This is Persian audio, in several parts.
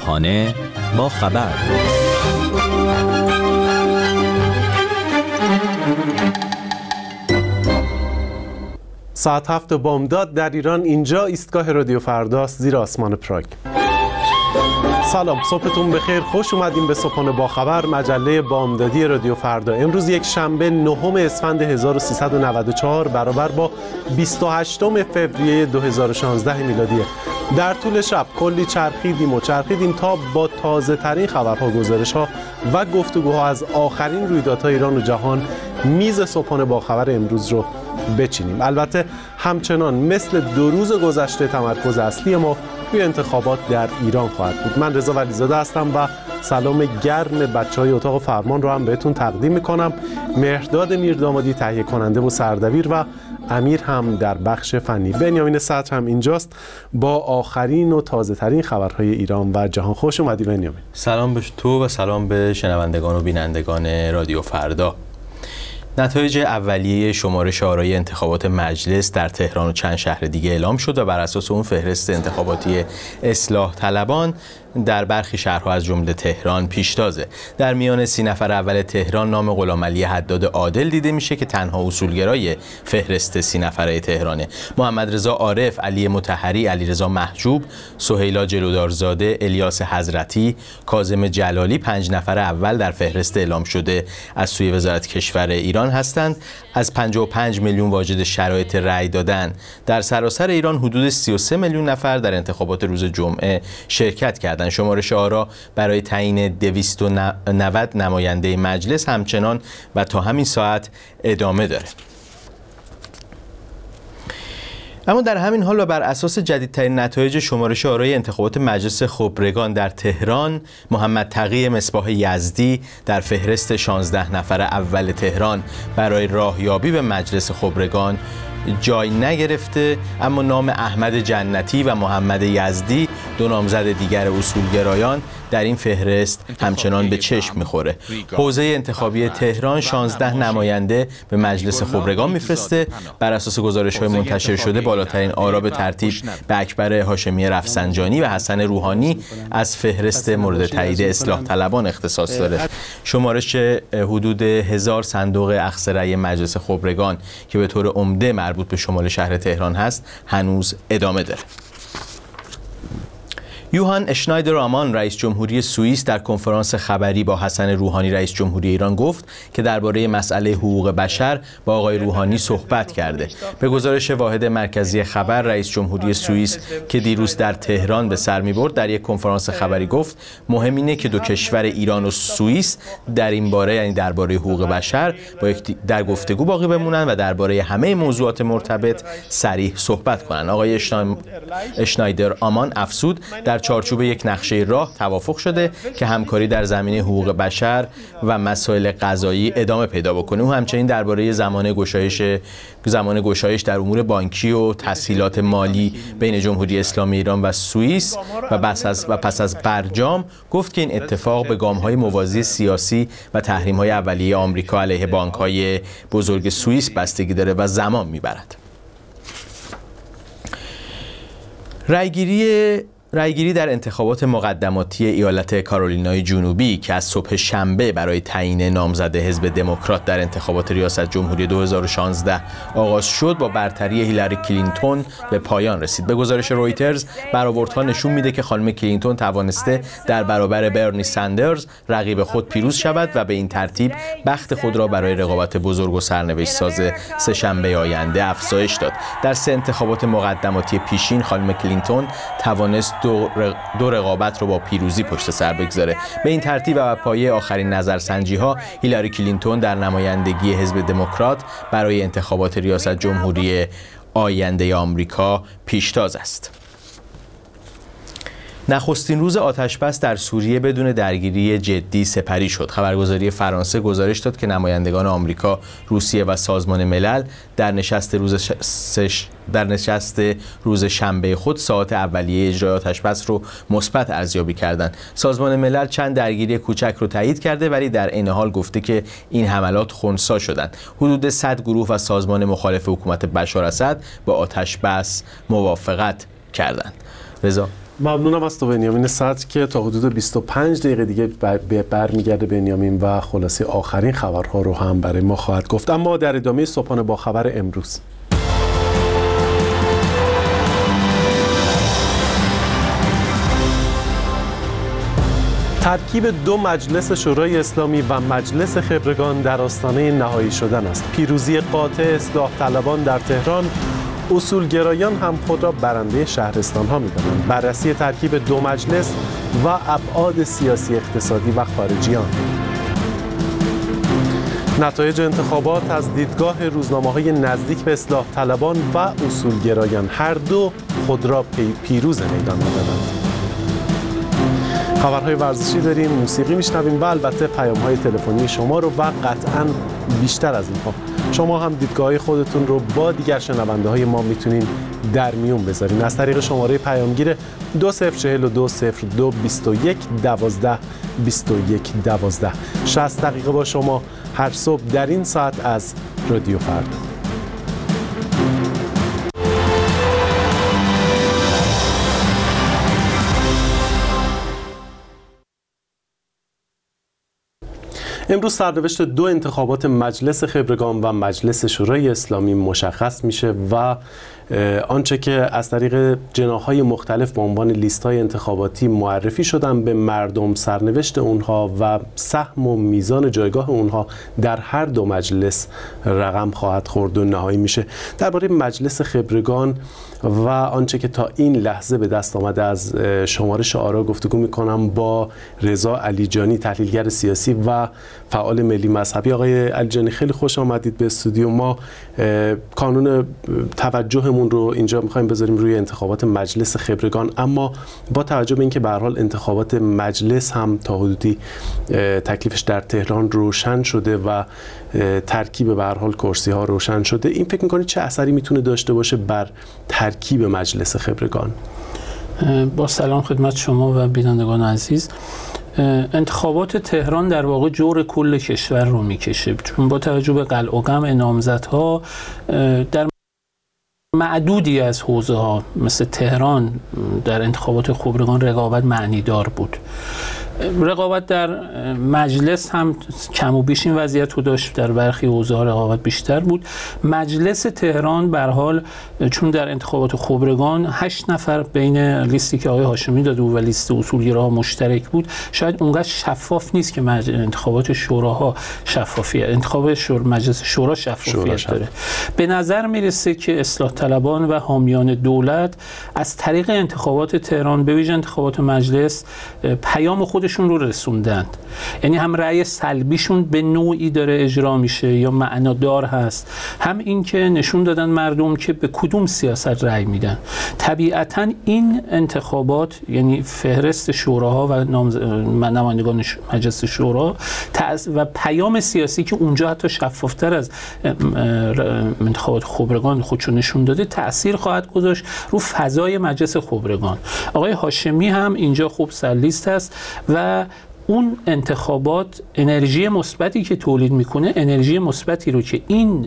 صبحانه با خبر. ساعت 7 بامداد در ایران. اینجا ایستگاه رادیو فرداست زیر آسمان پراگ. سلام، صبحتون بخیر. خوش اومدیم به صبحانه با خبر، مجله بامدادی رادیو فردا. امروز یک شنبه 9 اسفند 1394 برابر با 28 فوریه 2016 میلادیه. در طول شب کلی چرخیدیم تا با تازه ترین خبرها، گزارش‌ها و گفتگوها از آخرین رویدادهای ایران و جهان میز صبحانه با خبر امروز رو بچینیم. البته همچنان مثل 2 روز گذشته تمرکز اصلی ما روی انتخابات در ایران خواهد بود. من رضا ولیزاده هستم و سلام گرم بچه‌های اتاق فرمان رو هم بهتون تقدیم میکنم. مهرداد میردامادی تهیه کننده و سردبیر و امیر هم در بخش فنی. بنیامین صدر هم اینجاست با آخرین و تازه ترین خبرهای ایران و جهان. خوش اومدی بنیامین. سلام به تو و سلام به شنوندگان و بینندگان رادیو فردا. نتایج اولیه شمارش آرای انتخابات مجلس در تهران و چند شهر دیگه اعلام شد و بر اساس اون فهرست انتخاباتی اصلاح طلبان در برخی شهرها از جمله تهران پیشتازه. در میان 30 نفر اول تهران نام غلامعلی حداد عادل دیده میشه که تنها اصولگرای فهرست 30 نفره تهرانه. محمد رضا عارف، علی مطهری، علیرضا محجوب، سهیلا جلودارزاده، الیاس حضرتی، کاظم جلالی 5 نفر اول در فهرست اعلام شده از سوی وزارت کشور ایران هستند. از 55 میلیون واجد شرایط رأی دادن در سراسر ایران حدود 33 میلیون نفر در انتخابات روز جمعه شرکت کردند. شمارش آرا برای تعیین 290 نماینده مجلس همچنان و تا همین ساعت ادامه داره. اما در همین حال و بر اساس جدیدترین نتایج شمارش آرای انتخابات مجلس خبرگان در تهران، محمد تقی مصباح یزدی در فهرست 16 نفر اول تهران برای راهیابی به مجلس خبرگان جای نگرفته، اما نام احمد جنتی و محمد یزدی 2 نامزد دیگر اصولگرایان در این فهرست همچنان به چشم میخوره. حوزه انتخابی تهران 16 نماینده به مجلس خبرگان میفرسته. بر اساس گزارش‌های منتشر شده بالاترین آرا به ترتیب به اکبر هاشمی رفسنجانی و حسن روحانی از فهرست مورد تایید اصلاح طلبان اختصاص داره. شمارش حدود 1000 صندوق اخذ رأی مجلس خبرگان که به طور عمده مربوط به شمال شهر تهران هست هنوز ادامه داره. یوهان اشنایدر آمان رئیس جمهوری سوئیس در کنفرانس خبری با حسن روحانی رئیس جمهوری ایران گفت که درباره مسئله حقوق بشر با آقای روحانی صحبت کرده. به گزارش واحد مرکزی خبر، رئیس جمهوری سوئیس که دیروز در تهران به سر می‌برد در یک کنفرانس خبری گفت مهم اینه که 2 کشور ایران و سوئیس در این باره، یعنی درباره حقوق بشر، با در گفتگو باقی بمونن و درباره همه موضوعات مرتبط صریح صحبت کنن. آقای اشنایدر آمان افزود در چارچوب یک نقشه راه توافق شده که همکاری در زمینه حقوق بشر و مسائل قضایی ادامه پیدا بکنه. او همچنین درباره زمان گشایش در امور بانکی و تسهیلات مالی بین جمهوری اسلامی ایران و سوئیس و پس از برجام گفت که این اتفاق به گام‌های موازی سیاسی و تحریم‌های اولیه آمریکا علیه بانک‌های بزرگ سوئیس بستگی داره و زمان می‌برد. رأیگیری در انتخابات مقدماتی ایالت کارولینای جنوبی که از صبح شنبه برای تعیین نامزد حزب دموکرات در انتخابات ریاست جمهوری 2016 آغاز شد با برتری هیلاری کلینتون به پایان رسید. به گزارش رویترز برآوردها نشون میده که خانم کلینتون توانسته در برابر برنی سندرز رقیب خود پیروز شود و به این ترتیب بخت خود را برای رقابت بزرگ و سرنوشت ساز سه‌شنبه آینده افزایش داد. در 3 انتخابات مقدماتی پیشین خانم کلینتون توانست دو رقابت رو با پیروزی پشت سر بگذاره. به این ترتیب و پایه آخرین نظرسنجی‌ها هیلاری کلینتون در نمایندگی حزب دموکرات برای انتخابات ریاست جمهوری آینده آمریکا پیشتاز است. نخستین روز آتش‌بس در سوریه بدون درگیری جدی سپری شد. خبرگزاری فرانسه گزارش داد که نمایندگان آمریکا، روسیه و سازمان ملل در نشست روز شنبه خود ساعات اولیه اجرای آتش‌بس رو مثبت ارزیابی کردند. سازمان ملل چند درگیری کوچک رو تایید کرده ولی در عین حال گفته که این حملات خنثی شدند. حدود 100 گروه و سازمان مخالف حکومت بشار اسد با آتش‌بس موافقت کردند. رضا ممنونم از تو بنیامین صدر که تا حدود 25 دقیقه دیگه برمیگرده بنیامین و خلاصه آخرین خبرها رو هم برای ما خواهد گفت. اما در ادامه صبحانه با خبر امروز، ترکیب دو مجلس شورای اسلامی و مجلس خبرگان در آستانه نهایی شدن است. پیروزی قاطع اصلاح طلبان در تهران، اصولگرایان هم خود را برنده شهرستان ها می‌دانند. بررسی ترکیب دو مجلس و ابعاد سیاسی، اقتصادی و خارجی آن. نتایج انتخابات از دیدگاه روزنامه‌های نزدیک به اصلاح طلبان و اصولگرایان، هر دو خود را پیروز میدان می‌دانند. خبرهای ورزشی داریم، موسیقی میشنویم و البته پیام‌های تلفنی شما رو و قطعاً بیشتر از اینها شما هم دیدگاه‌های خودتون رو با دیگر شنونده‌های ما میتونین در میون بذارین از طریق شماره پیامگیر 2042 02 21 12 21 12. 60 دقیقه با شما هر صبح در این ساعت از رادیو فردا. امروز سرنوشت دو انتخابات مجلس خبرگان و مجلس شورای اسلامی مشخص میشه و آنچه که از طریق جناح‌های مختلف به عنوان لیست‌های انتخاباتی معرفی شدن به مردم، سرنوشت اونها و سهم و میزان جایگاه اونها در هر دو مجلس رقم خواهد خورد و نهایی میشه. درباره مجلس خبرگان و آنچه که تا این لحظه به دست آمده از شمارش آرا گفتگو میکنم با رضا علیجانی، تحلیلگر سیاسی و فعال ملی مذهبی. آقای علیجانی خیلی خوش آمدید به استودیو ما. کانون توجهمون رو اینجا میخوایم بذاریم روی انتخابات مجلس خبرگان، اما با توجه به اینکه به هر حال انتخابات مجلس هم تا حدودی تکلیفش در تهران روشن شده و ترکیب به هر حال کرسی ها روشن شده، این فکر میکنید چه اثری میتونه داشته باشه بر ترکیب مجلس خبرگان؟ با سلام خدمت شما و بینندگان عزیز. انتخابات تهران در واقع جور کل کشور رو میکشه، چون با توجه به قلع و قمع نامزدها در معدودی از حوزه ها مثل تهران در انتخابات خبرگان رقابت معنیدار بود. رقابت در مجلس هم کم و بیش این وضعیت رو داشت، در برخی حوزه ها رقابت بیشتر بود. مجلس تهران به هر حال چون در انتخابات خبرگان 8 نفر بین لیستی که آقای هاشمی داده بود و لیست اصولگراها مشترک بود، شاید اونقدر شفاف نیست که انتخابات شوراها شفافیت، انتخابات مجلس شورا شفافیت داره. به نظر میرسه که اصلاح طلبان و حامیان دولت از طریق انتخابات تهران به ویژه انتخابات مجلس پیام خودشون رو رسوندند. یعنی هم رأی سلبیشون به نوعی داره اجرا میشه یا معنادار هست، هم این که نشون دادن مردم که به کدوم سیاست رأی میدن. طبیعتاً این انتخابات یعنی فهرست شوراها و نمایندگان مجلس شورا و پیام سیاسی که اونجا حتی شفافتر از انتخابات خبرگان خودشون نشون داده تأثیر خواهد گذاشت رو فضای مجلس خبرگان. آقای هاشمی هم اینجا خوب سرلیست است و اون انتخابات انرژی مثبتی که تولید میکنه، انرژی مثبتی رو که این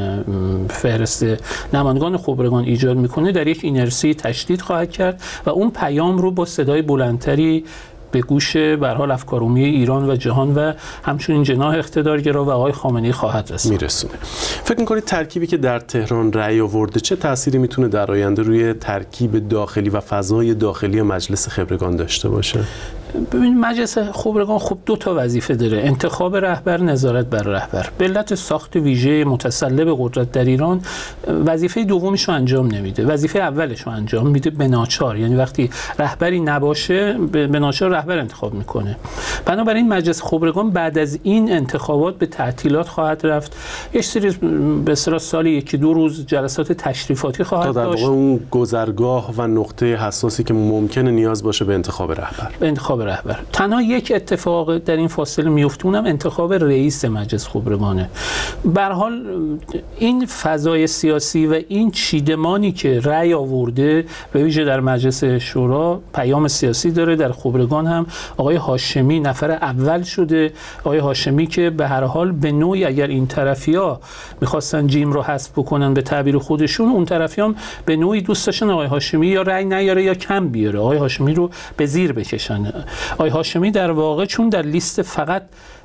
فهرست نمایندگان خبرگان ایجاد میکنه در یک اینرسی تشدید خواهد کرد و اون پیام رو با صدای بلندتری به گوش به هر حال افکارعمومی ایران و جهان و همچنین جناح اقتدارگرا و آقای خامنه‌ای خواهد رسید. میرسونه. فکر می‌کنید ترکیبی که در تهران رأی آورده چه تأثیری میتونه در آینده روی ترکیب داخلی و فضای داخلی مجلس خبرگان داشته باشه؟ ببینید مجلس خبرگان خب 2 تا وظیفه داره: انتخاب رهبر، نظارت بر رهبر. به علت ساخت ویژه متسلب قدرت در ایران وظیفه دومیش رو انجام نمیده، وظیفه اولش رو انجام میده به ناچار. یعنی وقتی رهبری نباشه به ناچار رهبر انتخاب میکنه. بنابراین مجلس خبرگان بعد از این انتخابات به تعطیلات خواهد رفت. یک سری به اصطلاح سالی 1-2 روز جلسات تشریفاتی خواهد داشت. اون گذرگاه و نقطه حساسی که ممکنه نیاز باشه به انتخاب رهبر. انتخاب رهبر. تنها یک اتفاق در این فاصله میفته، اونم انتخاب رئیس مجلس خبرگانه. به هر حال این فضای سیاسی و این چیدمانی که رأی آورده به ویژه در مجلس شورا پیام سیاسی داره. در خبرگان هم آقای هاشمی نفر اول شده. آقای هاشمی که به هر حال به نوعی اگر این طرفیا میخواستن جیم رو حذف بکنن به تعبیر خودشون، اون طرفی هم به نوعی دوست داشتن آقای هاشمی یا رأی نیاره یا کم بیاره، آقای هاشمی رو به زیر بکشن. آقای هاشمی در واقع چون در لیست فقط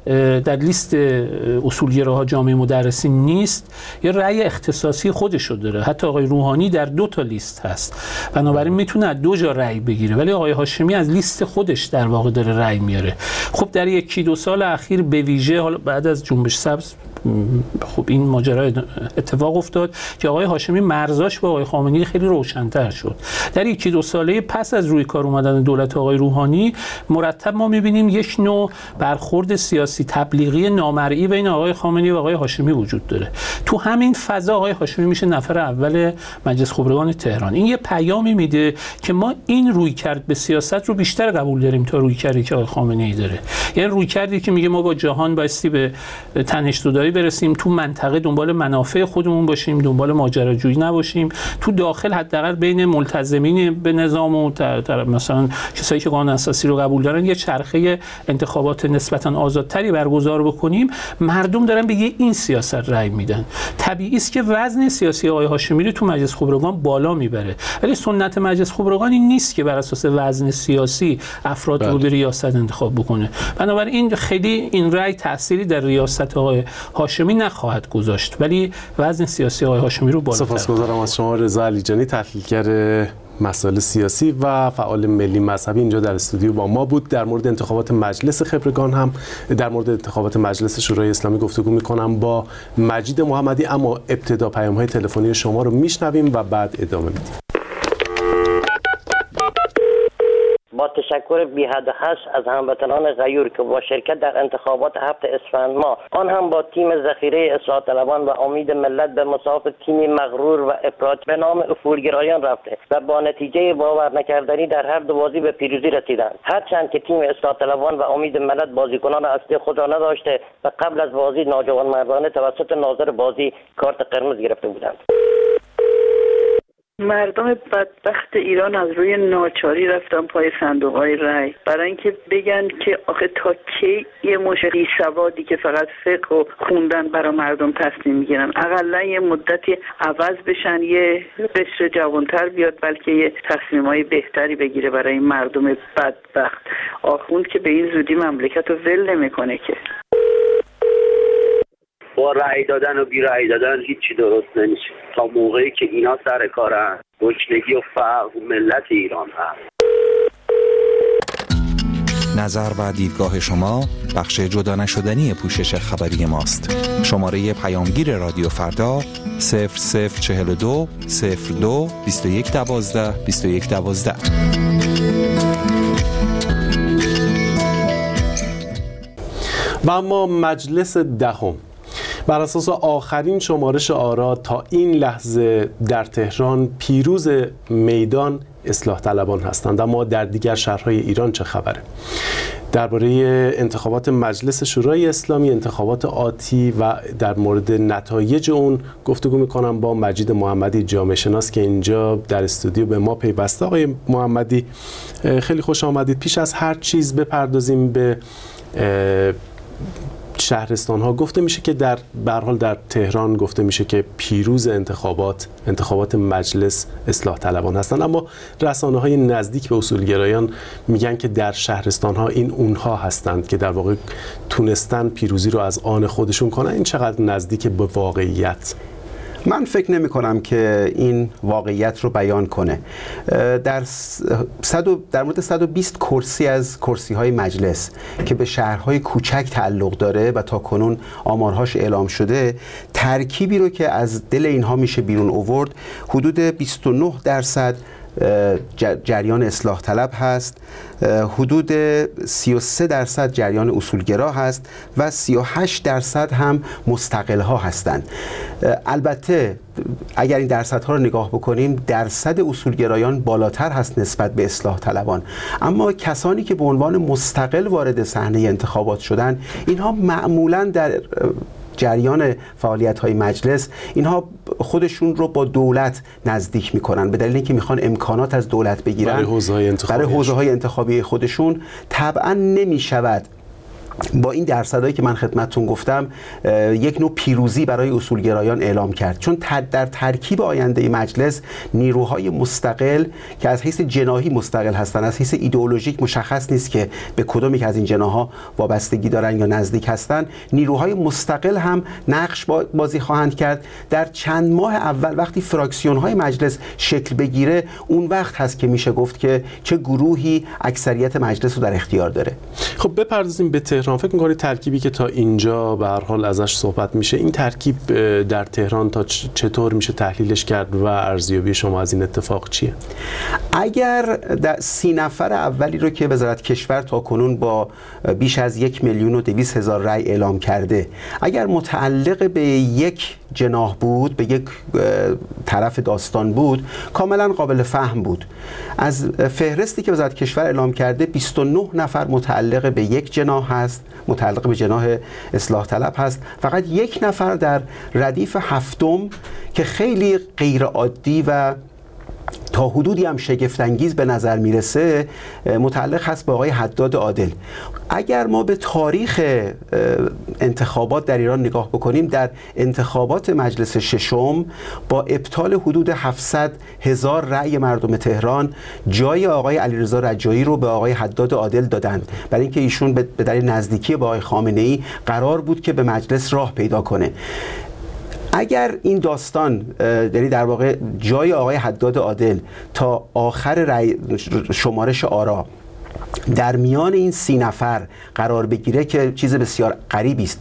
در لیست اصولگراها جامعه مدرسین نیست، یه رأی اختصاصی خودشو داره. حتی آقای روحانی در 2 تا لیست هست، بنابراین میتونه از 2 جا رأی بگیره، ولی آقای هاشمی از لیست خودش در واقع داره رأی میاره. خب در 1-2 سال اخیر به ویژه حالا بعد از جنبش سبز خب این ماجرا اتفاق افتاد که آقای هاشمی مرزاش با آقای خامنه‌ای خیلی روشن‌تر شد. در 1-2 ساله پس از روی کار اومدن دولت آقای روحانی مرتب ما می‌بینیم یک نوع برخورد سیاسی تبلیغی نامرئی بین آقای خامنه‌ای و آقای هاشمی وجود داره. تو همین فضا آقای هاشمی میشه نفر اول مجلس خبرگان تهران. این یه پیامی میده که ما این رویکرد به سیاست رو بیشتر قبول داریم تا رویکردی که آقای خامنه‌ای داره. یعنی رویکردی که میگه ما با جهان بایستی به تنش‌زدایی برسیم، تو منطقه دنبال منافع خودمون باشیم، دنبال ماجراجویی نباشیم، تو داخل حداقل بین ملتزمین به نظام و مثلا کسایی که قانون اساسی رو قبول دارن یه چرخه انتخابات نسبتاً آزادتری برگزار بکنیم. مردم دارن به این سیاست رأی میدن. طبیعی است که وزن سیاسی آقای هاشمی رو تو مجلس خبرگان بالا میبره، ولی سنت مجلس خبرگان این نیست که بر اساس وزن سیاسی افراد رو به ریاست انتخاب بکنه. بنابراین خیلی این رأی تأثیری در ریاست آقای هاشمی نخواهد گذاشت، ولی وزن سیاسی آقای هاشمی رو بالاتر. سپاسگزارم از شما رضا علیجانی، تحلیلگر مسائل سیاسی و فعال ملی مذهبی، اینجا در استودیو با ما بود. در مورد انتخابات مجلس خبرگان هم در مورد انتخابات مجلس شورای اسلامی گفتگو می‌کنم با مجید محمدی، اما ابتدا پیام‌های تلفنی شما رو میشنویم و بعد ادامه میدیم. با تشکر بی حد هست از هموطنان غیور که با شرکت در انتخابات 7 اسفند ماه، آن هم با تیم ذخیره اصلاح طلبان و امید ملت به مساف تیمی مغرور و افراطی به نام افولگرایان رفته و با نتیجه باور نکردنی در هر 2 بازی به پیروزی رسیدند. هرچند که تیم اصلاح طلبان و امید ملت بازیکنان اصلی خود را نداشته و قبل از بازی ناجوانمردانه توسط ناظر بازی کارت قرمز گرفته بودند. مردم بدبخت ایران از روی ناچاری رفتن پای صندوق‌های رای برای اینکه بگن که آخه تا کی یه مش بی‌سوادی که فقط فقه و خوندن برای مردم تصمیم میگیرن، اقلا یه مدتی عوض بشن، یه قشر جوانتر بیاد بلکه یه تصمیمای بهتری بگیره برای این مردم بدبخت. آخوند که به این زودی مملکت رو ول نمیکنه که. با رأی دادن و بی رأی دادن هیچی درست نمیشه تا موقعی که اینا سر کارن. گشنگی و فقر ملت ایران هست. نظر و دیدگاه شما بخش جدا نشدنی پوشش خبری ماست. شماره پیامگیر رادیو فردا 0042 02 21 12 21 12. و اما مجلس دهم بر اساس آخرین شمارش آرا تا این لحظه در تهران پیروز میدان اصلاح طلبان هستند. اما در دیگر شهرهای ایران چه خبره؟ درباره انتخابات مجلس شورای اسلامی، انتخابات آتی و در مورد نتایج اون گفتگو میکنم با مجید محمدی، جامعه شناس که اینجا در استودیو به ما پیوسته. آقای محمدی خیلی خوش آمدید. پیش از هر چیز بپردازیم به شهرستان ها. گفته میشه که به هر حال در تهران گفته میشه که پیروز انتخابات مجلس اصلاح طلبان هستند، اما رسانه های نزدیک به اصولگرایان میگن که در شهرستان ها این اونها هستند که در واقع تونستن پیروزی رو از آن خودشون کنن. این چقدر نزدیک به واقعیت؟ من فکر نمی کنم که این واقعیت رو بیان کنه. در مورد 120 کرسی از کرسی های مجلس که به شهرهای کوچک تعلق داره و تا کنون آمارهاش اعلام شده، ترکیبی رو که از دل اینها میشه بیرون آورد حدود 29% جریان اصلاح طلب هست، حدود 33% جریان اصولگرا هست و 38% هم مستقل ها هستند. البته اگر این درصدها رو نگاه بکنیم درصد اصولگرایان بالاتر هست نسبت به اصلاح طلبان، اما کسانی که به عنوان مستقل وارد صحنه انتخابات شدن اینها معمولاً در جریان فعالیت‌های مجلس اینها خودشون رو با دولت نزدیک میکنن به دلیل اینکه میخوان امکانات از دولت بگیرن برای حوزه‌های انتخابی خودشون. طبعاً نمیشود با این درصدهایی که من خدمتتون گفتم یک نوع پیروزی برای اصولگرایان اعلام کرد، چون در ترکیب آینده مجلس نیروهای مستقل که از حیث جناحی مستقل هستند، از حیث ایدئولوژیک مشخص نیست که به کدوم یک از این جناح‌ها وابستگی دارن یا نزدیک هستند، نیروهای مستقل هم نقش بازی خواهند کرد. در چند ماه اول وقتی فراکسیون‌های مجلس شکل بگیره اون وقت هست که میشه گفت که چه گروهی اکثریت مجلس رو در اختیار داره. خب بپردازیم به تهران. فکر می‌کنید ترکیبی که تا اینجا به هر حال ازش صحبت میشه، این ترکیب در تهران تا چطور میشه تحلیلش کرد و ارزیابی شما از این اتفاق چیه؟ اگر در 30 نفر اولی رو که وزارت کشور تا کنون با بیش از 1,200,000 رأی اعلام کرده، اگر متعلق به یک جناح بود، به یک طرف داستان بود، کاملا قابل فهم بود. از فهرستی که وزارت کشور اعلام کرده 29 نفر متعلق به یک جناح هست، متعلق به جناح اصلاح طلب هست، فقط یک نفر در ردیف هفتم که خیلی غیر عادی و تا حدودی هم شگفت‌انگیز به نظر میرسه متعلق هست به آقای حداد عادل. اگر ما به تاریخ انتخابات در ایران نگاه بکنیم، در انتخابات مجلس ششم با ابطال حدود 700,000 رأی مردم تهران جای آقای علیرضا رجایی رو به آقای حداد عادل دادند، برای اینکه ایشون به دلیل نزدیکی با آقای خامنه‌ای قرار بود که به مجلس راه پیدا کنه. اگر این داستان یعنی در واقع جای آقای حداد عادل تا آخر شمارش آرا در میان این 30 نفر قرار بگیره که چیز بسیار غریبی است.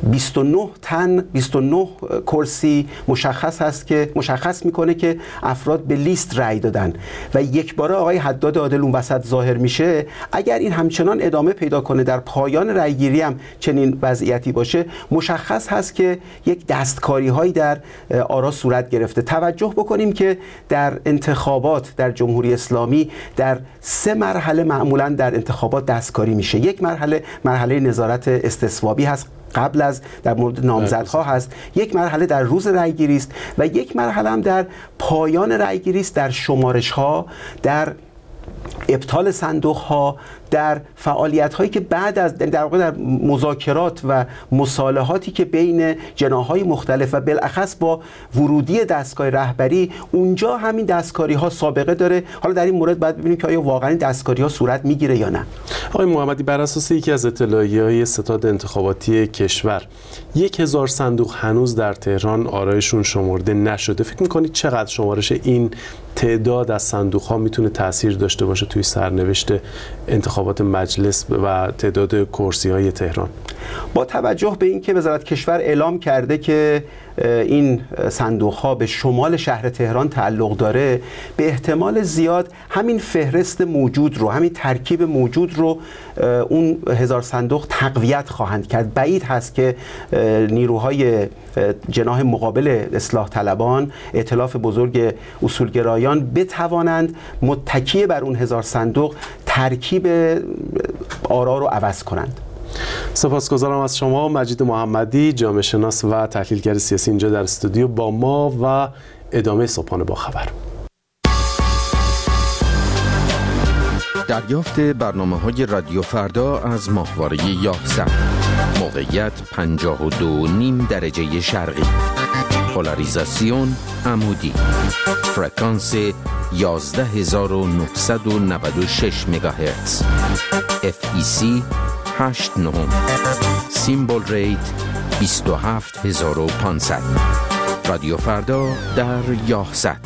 29 کرسی مشخص هست که مشخص میکنه که افراد به لیست رأی دادن و یک باره آقای حداد عادل اون وسط ظاهر میشه. اگر این همچنان ادامه پیدا کنه، در پایان رأی گیری هم چنین وضعیتی باشه، مشخص هست که یک دستکاری هایی در آرا صورت گرفته. توجه بکنیم که در انتخابات در جمهوری اسلامی در 3 مرحله معمولاً در انتخابات دستکاری میشه. یک مرحله نظارت استصوابی هست قبل از در مورد نامزدها هست، یک مرحله در روز رأیگیری است و یک مرحله هم در پایان رأیگیری است، در شمارش ها، در ابطال صندوق ها، در فعالیت هایی که بعد از در واقع در مذاکرات و مصالحاتی که بین جناح‌های مختلف و بالاخص با ورودی دستگاه رهبری، اونجا همین دستکاری ها سابقه داره. حالا در این مورد باید ببینیم که آیا واقعا این دستکاری ها صورت میگیره یا نه. آقای محمدی، بر اساس یکی از اطلاعیه‌های ستاد انتخاباتی کشور 1,000 صندوق هنوز در تهران آرایشون شمرده نشده. فکر می‌کنید چقدر شمارش این تعداد از صندوق‌ها میتونه تأثیر داشته باشه توی سرنوشت انتخابات مجلس و تعداد کرسی‌های تهران؟ با توجه به اینکه وزارت کشور اعلام کرده که این صندوق‌ها به شمال شهر تهران تعلق داره، به احتمال زیاد همین فهرست موجود رو، همین ترکیب موجود رو اون 1000 صندوق تقویت خواهند کرد. بعید هست که نیروهای جناح مقابل اصلاح طلبان، ائتلاف بزرگ اصولگرایان، بتوانند متکی بر اون 1000 صندوق ترکیب آرا رو عوض کنند. سپاسگزارم از شما. مجید محمدی، جامعه شناس و تحلیلگر سیاسی، اینجا در استودیو با ما و ادامه صبحانه با خبر. دریافت برنامه‌های رادیو فردا از ماهواره یاهصد. موقعیت 52.5 درجه شرقی. پولاریزاسیون عمودی. فرکانس 11996 مگاهرتز. FEC 89. سیمبل ریت 27500. رادیو فردا در یاهصد.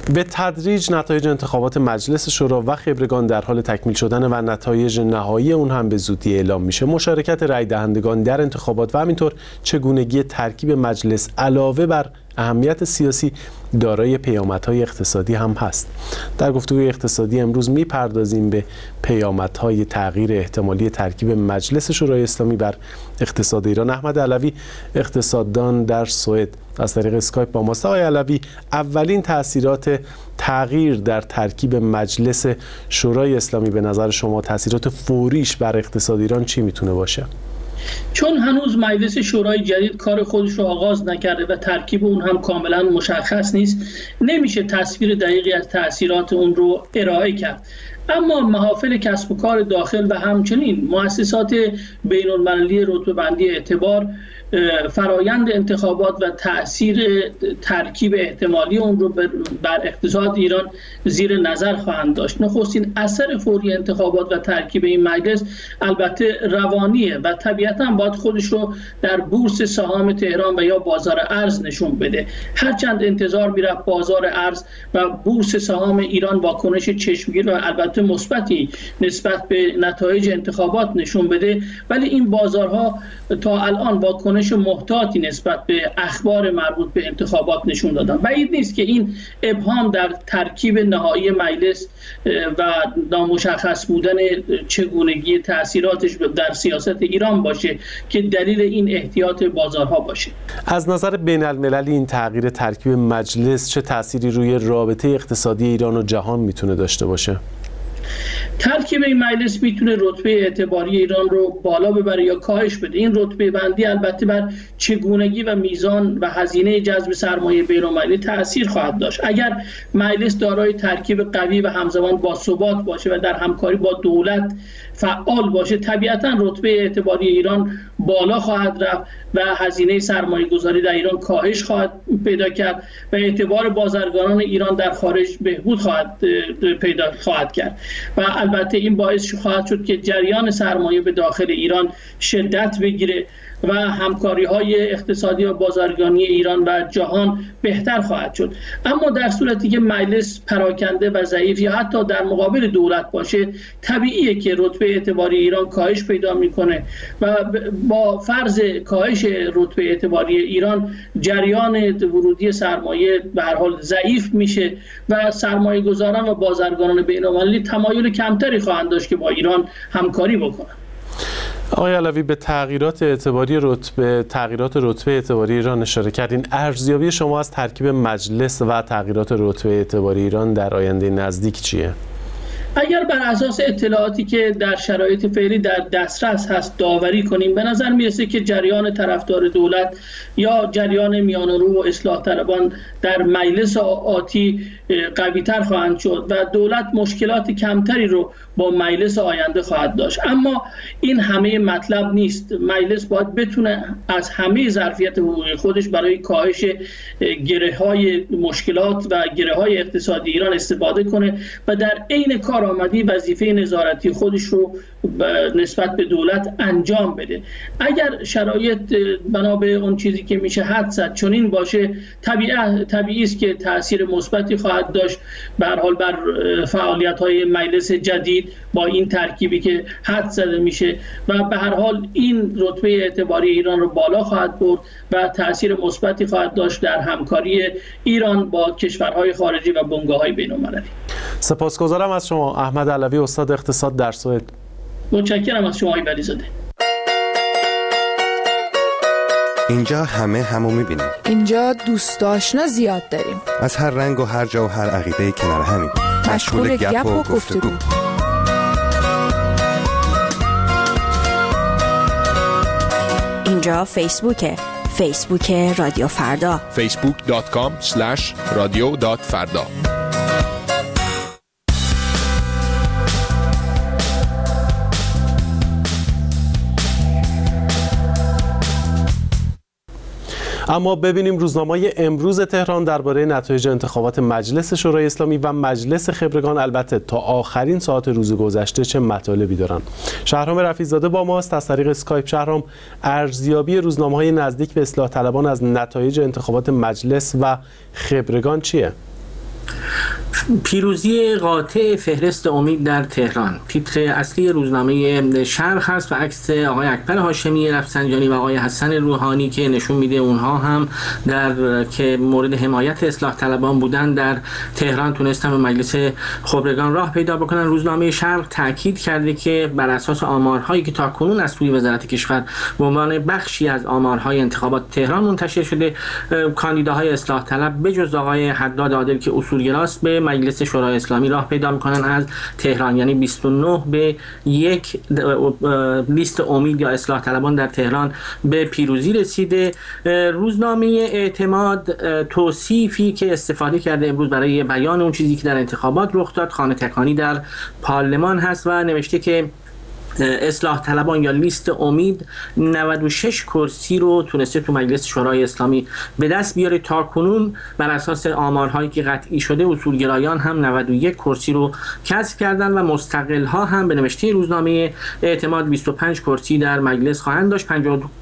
به تدریج نتایج انتخابات مجلس شورا و خبرگان در حال تکمیل شدن و نتایج نهایی اون هم به زودی اعلام میشه. مشارکت رای دهندگان در انتخابات و همینطور چگونگی ترکیب مجلس علاوه بر اهمیت سیاسی دارای پیامدهای اقتصادی هم هست. در گفتگوی اقتصادی امروز میپردازیم به پیامدهای تغییر احتمالی ترکیب مجلس شورای اسلامی بر اقتصاد ایران. احمد علوی اقتصاددان در سوئد از طریق اسکایپ با ماست. آقای علوی، اولین تأثیرات تغییر در ترکیب مجلس شورای اسلامی به نظر شما تأثیرات فوریش بر اقتصاد ایران چی میتونه باشه؟ چون هنوز مجلس شورای جدید کار خودش رو آغاز نکرده و ترکیب اون هم کاملا مشخص نیست، نمیشه تصویر دقیقی از تأثیرات اون رو ارائه کرد. اما محافل کسب و کار داخل و همچنین مؤسسات بین المللی رتبه بندی اعتبار فرایند انتخابات و تأثیر ترکیب احتمالی اون رو بر اقتصاد ایران زیر نظر خواهند داشت. نخستین اثر فوری انتخابات و ترکیب این مجلس البته روانیه و طبیعتاً باید خودش رو در بورس سهام تهران و یا بازار ارز نشون بده. هرچند انتظار میرفت بازار ارز و بورس سهام ایران واکنش چشمگیر و البته مثبتی نسبت به نتایج انتخابات نشون بده، ولی این بازارها تا الان واکنش محتاطی نسبت به اخبار مربوط به انتخابات نشون دادن. بعید نیست که این ابهام در ترکیب نهایی مجلس و نامشخص بودن چگونگی تأثیراتش در سیاست ایران باشه که دلیل این احتیاط بازارها باشه. از نظر بین المللی این تغییر ترکیب مجلس چه تأثیری روی رابطه اقتصادی ایران و جهان میتونه داشته باشه؟ ترکیب این مجلس میتونه رتبه اعتباری ایران رو بالا ببره یا کاهش بده. این رتبه بندی البته بر چگونگی و میزان و هزینه جذب سرمایه بین‌المللی تأثیر خواهد داشت. اگر مجلس دارای ترکیب قوی و همزمان با ثبات باشه و در همکاری با دولت فعال باشه، طبیعتاً رتبه اعتباری ایران بالا خواهد رفت و هزینه سرمایه گذاری در ایران کاهش خواهد پیدا کرد و اعتبار بازرگانان ایران در خارج بهبود پیدا خواهد کرد و البته این باعث خواهد شد که جریان سرمایه به داخل ایران شدت بگیره و همکاری‌های اقتصادی و بازرگانی ایران و جهان بهتر خواهد شد. اما در صورتی که مجلس پراکنده و ضعیف یا حتی در مقابل دولت باشه، طبیعیه که رتبه اعتباری ایران کاهش پیدا میکنه و با فرض کاهش رتبه اعتباری ایران جریان ورودی سرمایه به هر حال ضعیف میشه و سرمایه گذاران و بازرگانان بین‌المللی تمایل کمتری خواهند داشت که با ایران همکاری بکنن. آقای علوی، به تغییرات رتبه اعتباری ایران اشاره کردین. ارزیابی شما از ترکیب مجلس و تغییرات رتبه اعتباری ایران در آینده نزدیک چیه؟ اگر بر اساس اطلاعاتی که در شرایط فعلی در دسترس هست داوری کنیم، به نظر میرسه که جریان طرفدار دولت یا جریان میانه‌رو و اصلاح طلبان در مجلس آتی قوی‌تر خواهند شد و دولت مشکلات کمتری رو با مجلس آینده خواهد داشت. اما این همه مطلب نیست. مجلس باید بتونه از همه ظرفیت حقوقی خودش برای کاهش گره‌های مشکلات و گره‌های اقتصادی ایران استفاده کنه و در عین کارآمدی وظیفه نظارتی خودش رو نسبت به دولت انجام بده. اگر شرایط بنا به اون چیزی که میشه حد زد چنین باشه، طبیعی است که تأثیر مثبتی خواهد داشت به هر حال بر فعالیت‌های مجلس جدید با این ترکیبی که حد زده میشه و به هر حال این رتبه اعتباری ایران رو بالا خواهد برد و تأثیر مثبتی خواهد داشت در همکاری ایران با کشورهای خارجی و بنگاه‌های بین‌المللی. سپاسگزارم از شما احمد علوی، استاد اقتصاد در سوئد. متشکرم از شما ولیزاده. اینجا همو میبینیم. اینجا دوست آشنا زیاد داریم. از هر رنگ و هر جا و هر عقیده کنار همیم. مشغول گپ و گفتگو. اینجا فیسبوک رادیو فردا. facebook.com/radio.farda. اما ببینیم روزنامه‌های امروز تهران درباره نتایج انتخابات مجلس شورای اسلامی و مجلس خبرگان البته تا آخرین ساعت روز گذشته چه مطالبی دارن. شهرام رفیع‌زاده با ماست از طریق اسکایپ. شهرام، ارزیابی روزنامه‌های نزدیک به اصلاح طلبان از نتایج انتخابات مجلس و خبرگان چیه؟ پیروزی قاطع فهرست امید در تهران تیتر اصلی روزنامه شرق هست و عکس آقای اکبر هاشمی رفسنجانی و آقای حسن روحانی که نشون میده اونها هم که مورد حمایت اصلاح طلبان بودن در تهران تونستن به مجلس خبرگان راه پیدا بکنن. روزنامه شرق تاکید کرده که بر اساس آمارهایی که تاکنون از سوی وزارت کشور به عنوان بخشی از آمارهای انتخابات تهران منتشر شده، کاندیداهای اصلاح طلب بجز آقای حداد عادل که اصولگراست به مجلس شورای اسلامی راه پیدا میکنن از تهران، یعنی 29 به 1 لیست امید یا اصلاح طلبان در تهران به پیروزی رسیده. روزنامه اعتماد توصیفی که استفاده کرده امروز برای بیان اون چیزی که در انتخابات رخ داد خانه تکانی در پارلمان هست و نوشته که اصلاح طلبان یا لیست امید 96 کرسی رو تونسته تو مجلس شورای اسلامی به دست بیاره. تا کنون بر اساس آمارهایی که قطعی شده اصولگرایان هم 91 کرسی رو کسب کردن و مستقل ها هم به نوشته روزنامه اعتماد 25 کرسی در مجلس خواهند داشت.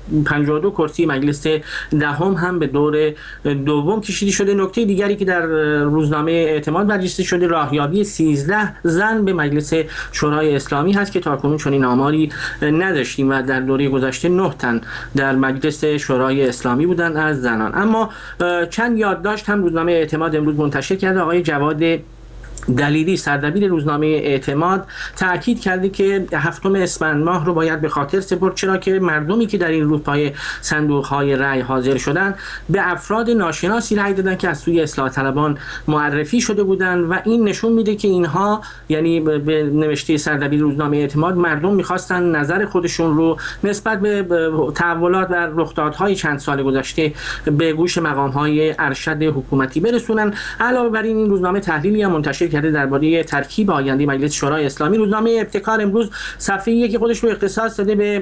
52 کرسی مجلس دهم هم به دور دوم کشیده شده. نکته دیگری که در روزنامه اعتماد برجسته شده راهیابی 13 زن به مجلس شورای اسلامی هست که تاکنون چنین آماری نداشتیم و در دوره گذشته 9 تن در مجلس شورای اسلامی بودن از زنان. اما چند یادداشت هم روزنامه اعتماد امروز منتشر کرده. آقای جواد دلیری سردبیر روزنامه اعتماد تاکید کرده که 7 اسفند ماه رو باید به خاطر سپرد، چرا که مردمی که در این روز پای صندوق‌های رأی حاضر شدن به افراد ناشناسی رأی دادن که از سوی اصلاح طلبان معرفی شده بودند و این نشون میده که اینها، یعنی به نوشته سردبیر روزنامه اعتماد، مردم می‌خواستن نظر خودشون رو نسبت به تحولات و رخدادهای چند سال گذشته به گوش مقام‌های ارشد حکومتی برسونن. علاوه بر این روزنامه تحلیلی هم منتشر کرده درباره ترکیب آینده مجلس شورای اسلامی. روزنامه ابتکار امروز صفحه 1 خودش رو اختصاص داده به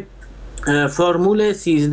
فرمول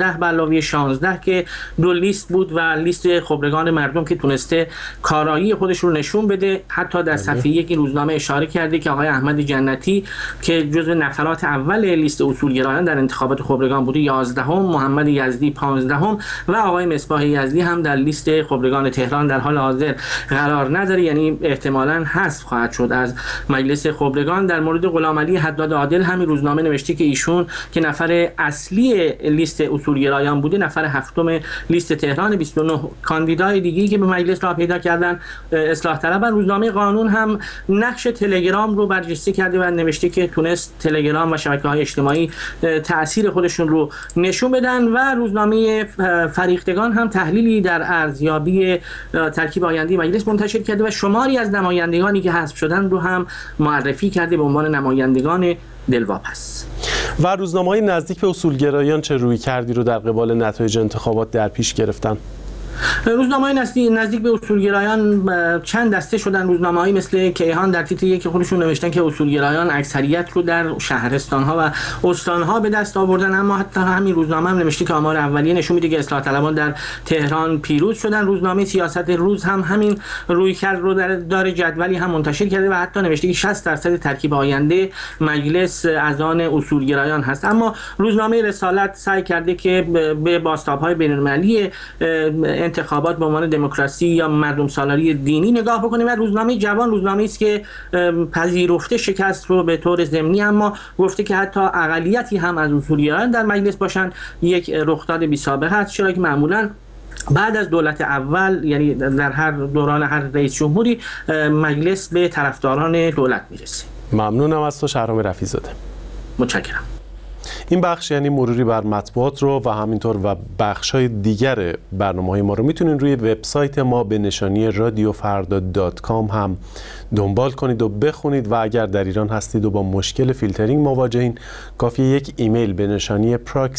13+16 که 2 لیست بود و لیست خبرگان مردم که تونسته کارایی خودش رو نشون بده. حتی در صفحه 1 روزنامه اشاره کرده که آقای احمد جنتی که جزو نفرات اول لیست اصولگرایان در انتخابات خبرگان بوده 11ام، محمد یزدی 15ام و آقای مصباح یزدی هم در لیست خبرگان تهران در حال حاضر قرار نداره، یعنی احتمالاً حذف خواهد شد از مجلس خبرگان. در مورد غلامعلی حداد عادل همین روزنامه نوشته که ایشون که نفر اصلی لیست اصولگرایان بوده نفر 7 لیست تهران. 29 کاندیدای دیگه‌ای که به مجلس راه پیدا کردن اصلاح طلبن. روزنامه قانون هم نقش تلگرام رو برجسته کرده و نوشته که تونست تلگرام و شبکه‌های اجتماعی تأثیر خودشون رو نشون بدن و روزنامه فریختگان هم تحلیلی در ارزیابی ترکیب آینده مجلس منتشر کرده و شماری از نمایندگانی که حذف شدن رو هم معرفی کرده به عنوان نمایندگان دلواپس. و روزنامه‌های نزدیک به اصولگرایان چه روی کردی رو در قبال نتایج انتخابات در پیش گرفتن؟ روزنامه‌های نزدیک به اصولگرایان چند دسته شدن. روزنامه‌هایی مثل کیهان در تیتر 1 خودشون نوشتن که اصولگرایان اکثریت رو در شهرستان‌ها و استان‌ها به دست آوردن، اما حتی همین روزنامه هم نوشته که آمار اولیه نشون میده که اصلاح طلبان در تهران پیروز شدن. روزنامه سیاست روز هم همین رویکرد رو داره، جدولی هم منتشر کرده و حتی نوشته که 60% ترکیب آینده مجلس از آن اصولگرایان هست. اما روزنامه رسالت سعی کرده که به بازتاب‌های بین‌المللی انتخابات به عنوان دموکراسی یا مردم سالاری دینی نگاه بکنیم و روزنامه جوان روزنامه‌ای است که پذیرفته شکست رو به طور ضمنی، اما گفته که حتی اقلیتی هم از اصولگرایان در مجلس باشن یک رخداد بی‌سابقه است، چرا که معمولاً بعد از دولت اول، یعنی در هر دوران هر رئیس جمهوری، مجلس به طرفداران دولت میرسه. ممنونم از تو شهرام رفیع‌زاده. متشکرم. این بخش یعنی مروری بر مطبوعات رو و همینطور و بخش‌های دیگر برنامه‌های ما رو میتونید روی وبسایت ما به نشانی radiofarda.com هم دنبال کنید و بخونید و اگر در ایران هستید و با مشکل فیلترینگ مواجهین کافیه یک ایمیل به نشانی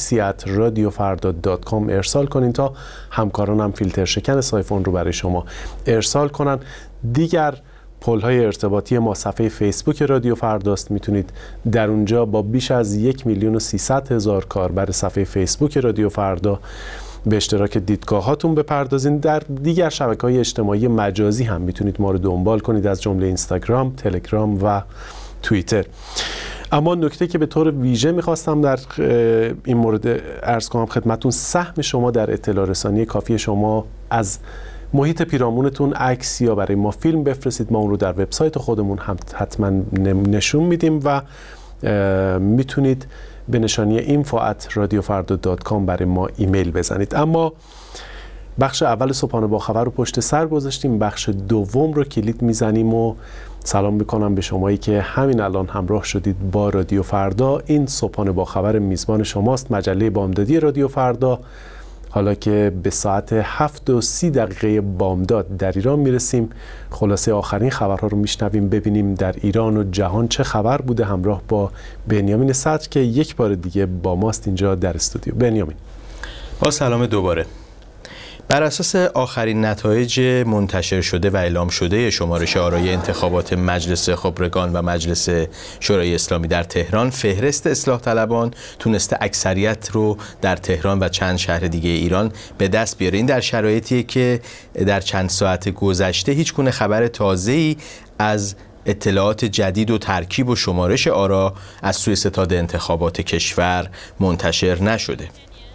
proxy@radiofarda.com ارسال کنید تا همکاران هم فیلتر شکن سایفون رو برای شما ارسال کنن. دیگر پل‌های ارتباطی ما صفحه فیسبوک رادیو فرداست، میتونید در اونجا با بیش از 1,300,000 کاربر صفحه فیسبوک رادیو فردا به اشتراک دیدگاهاتون بپردازین. در دیگر شبکه‌های اجتماعی مجازی هم میتونید ما رو دنبال کنید، از جمله اینستاگرام، تلگرام و توییتر. اما نکته که به طور ویژه میخواستم در این مورد عرض کنم خدمتون، سهم شما در اطلاع رسانی کافی شما از محیط پیرامونتون عکس یا برای ما فیلم بفرستید، ما اون رو در وبسایت خودمون هم حتما نشون میدیم و میتونید به نشانی info@radiofarda.com برای ما ایمیل بزنید. اما بخش اول صبحانه با خبر رو پشت سر گذاشتیم، بخش دوم رو کلید میزنیم و سلام میکنم به شمایی که همین الان همراه شدید با رادیو فردا. این صبحانه با خبر میزبان شماست، مجله بامدادی رادیو فردا. حالا که به ساعت 7:30 بامداد در ایران میرسیم، خلاصه آخرین خبرها رو میشنویم، ببینیم در ایران و جهان چه خبر بوده، همراه با بنیامین صدر که یک بار دیگه با ماست اینجا در استودیو. بنیامین، با سلام دوباره. بر اساس آخرین نتایج منتشر شده و اعلام شده شمارش آرای انتخابات مجلس خبرگان و مجلس شورای اسلامی در تهران، فهرست اصلاح طلبان تونسته اکثریت رو در تهران و چند شهر دیگه ایران به دست بیاره. این در شرایطیه که در چند ساعت گذشته هیچ گونه خبر تازه‌ای از اطلاعات جدید و ترکیب و شمارش آرا از سوی ستاد انتخابات کشور منتشر نشده.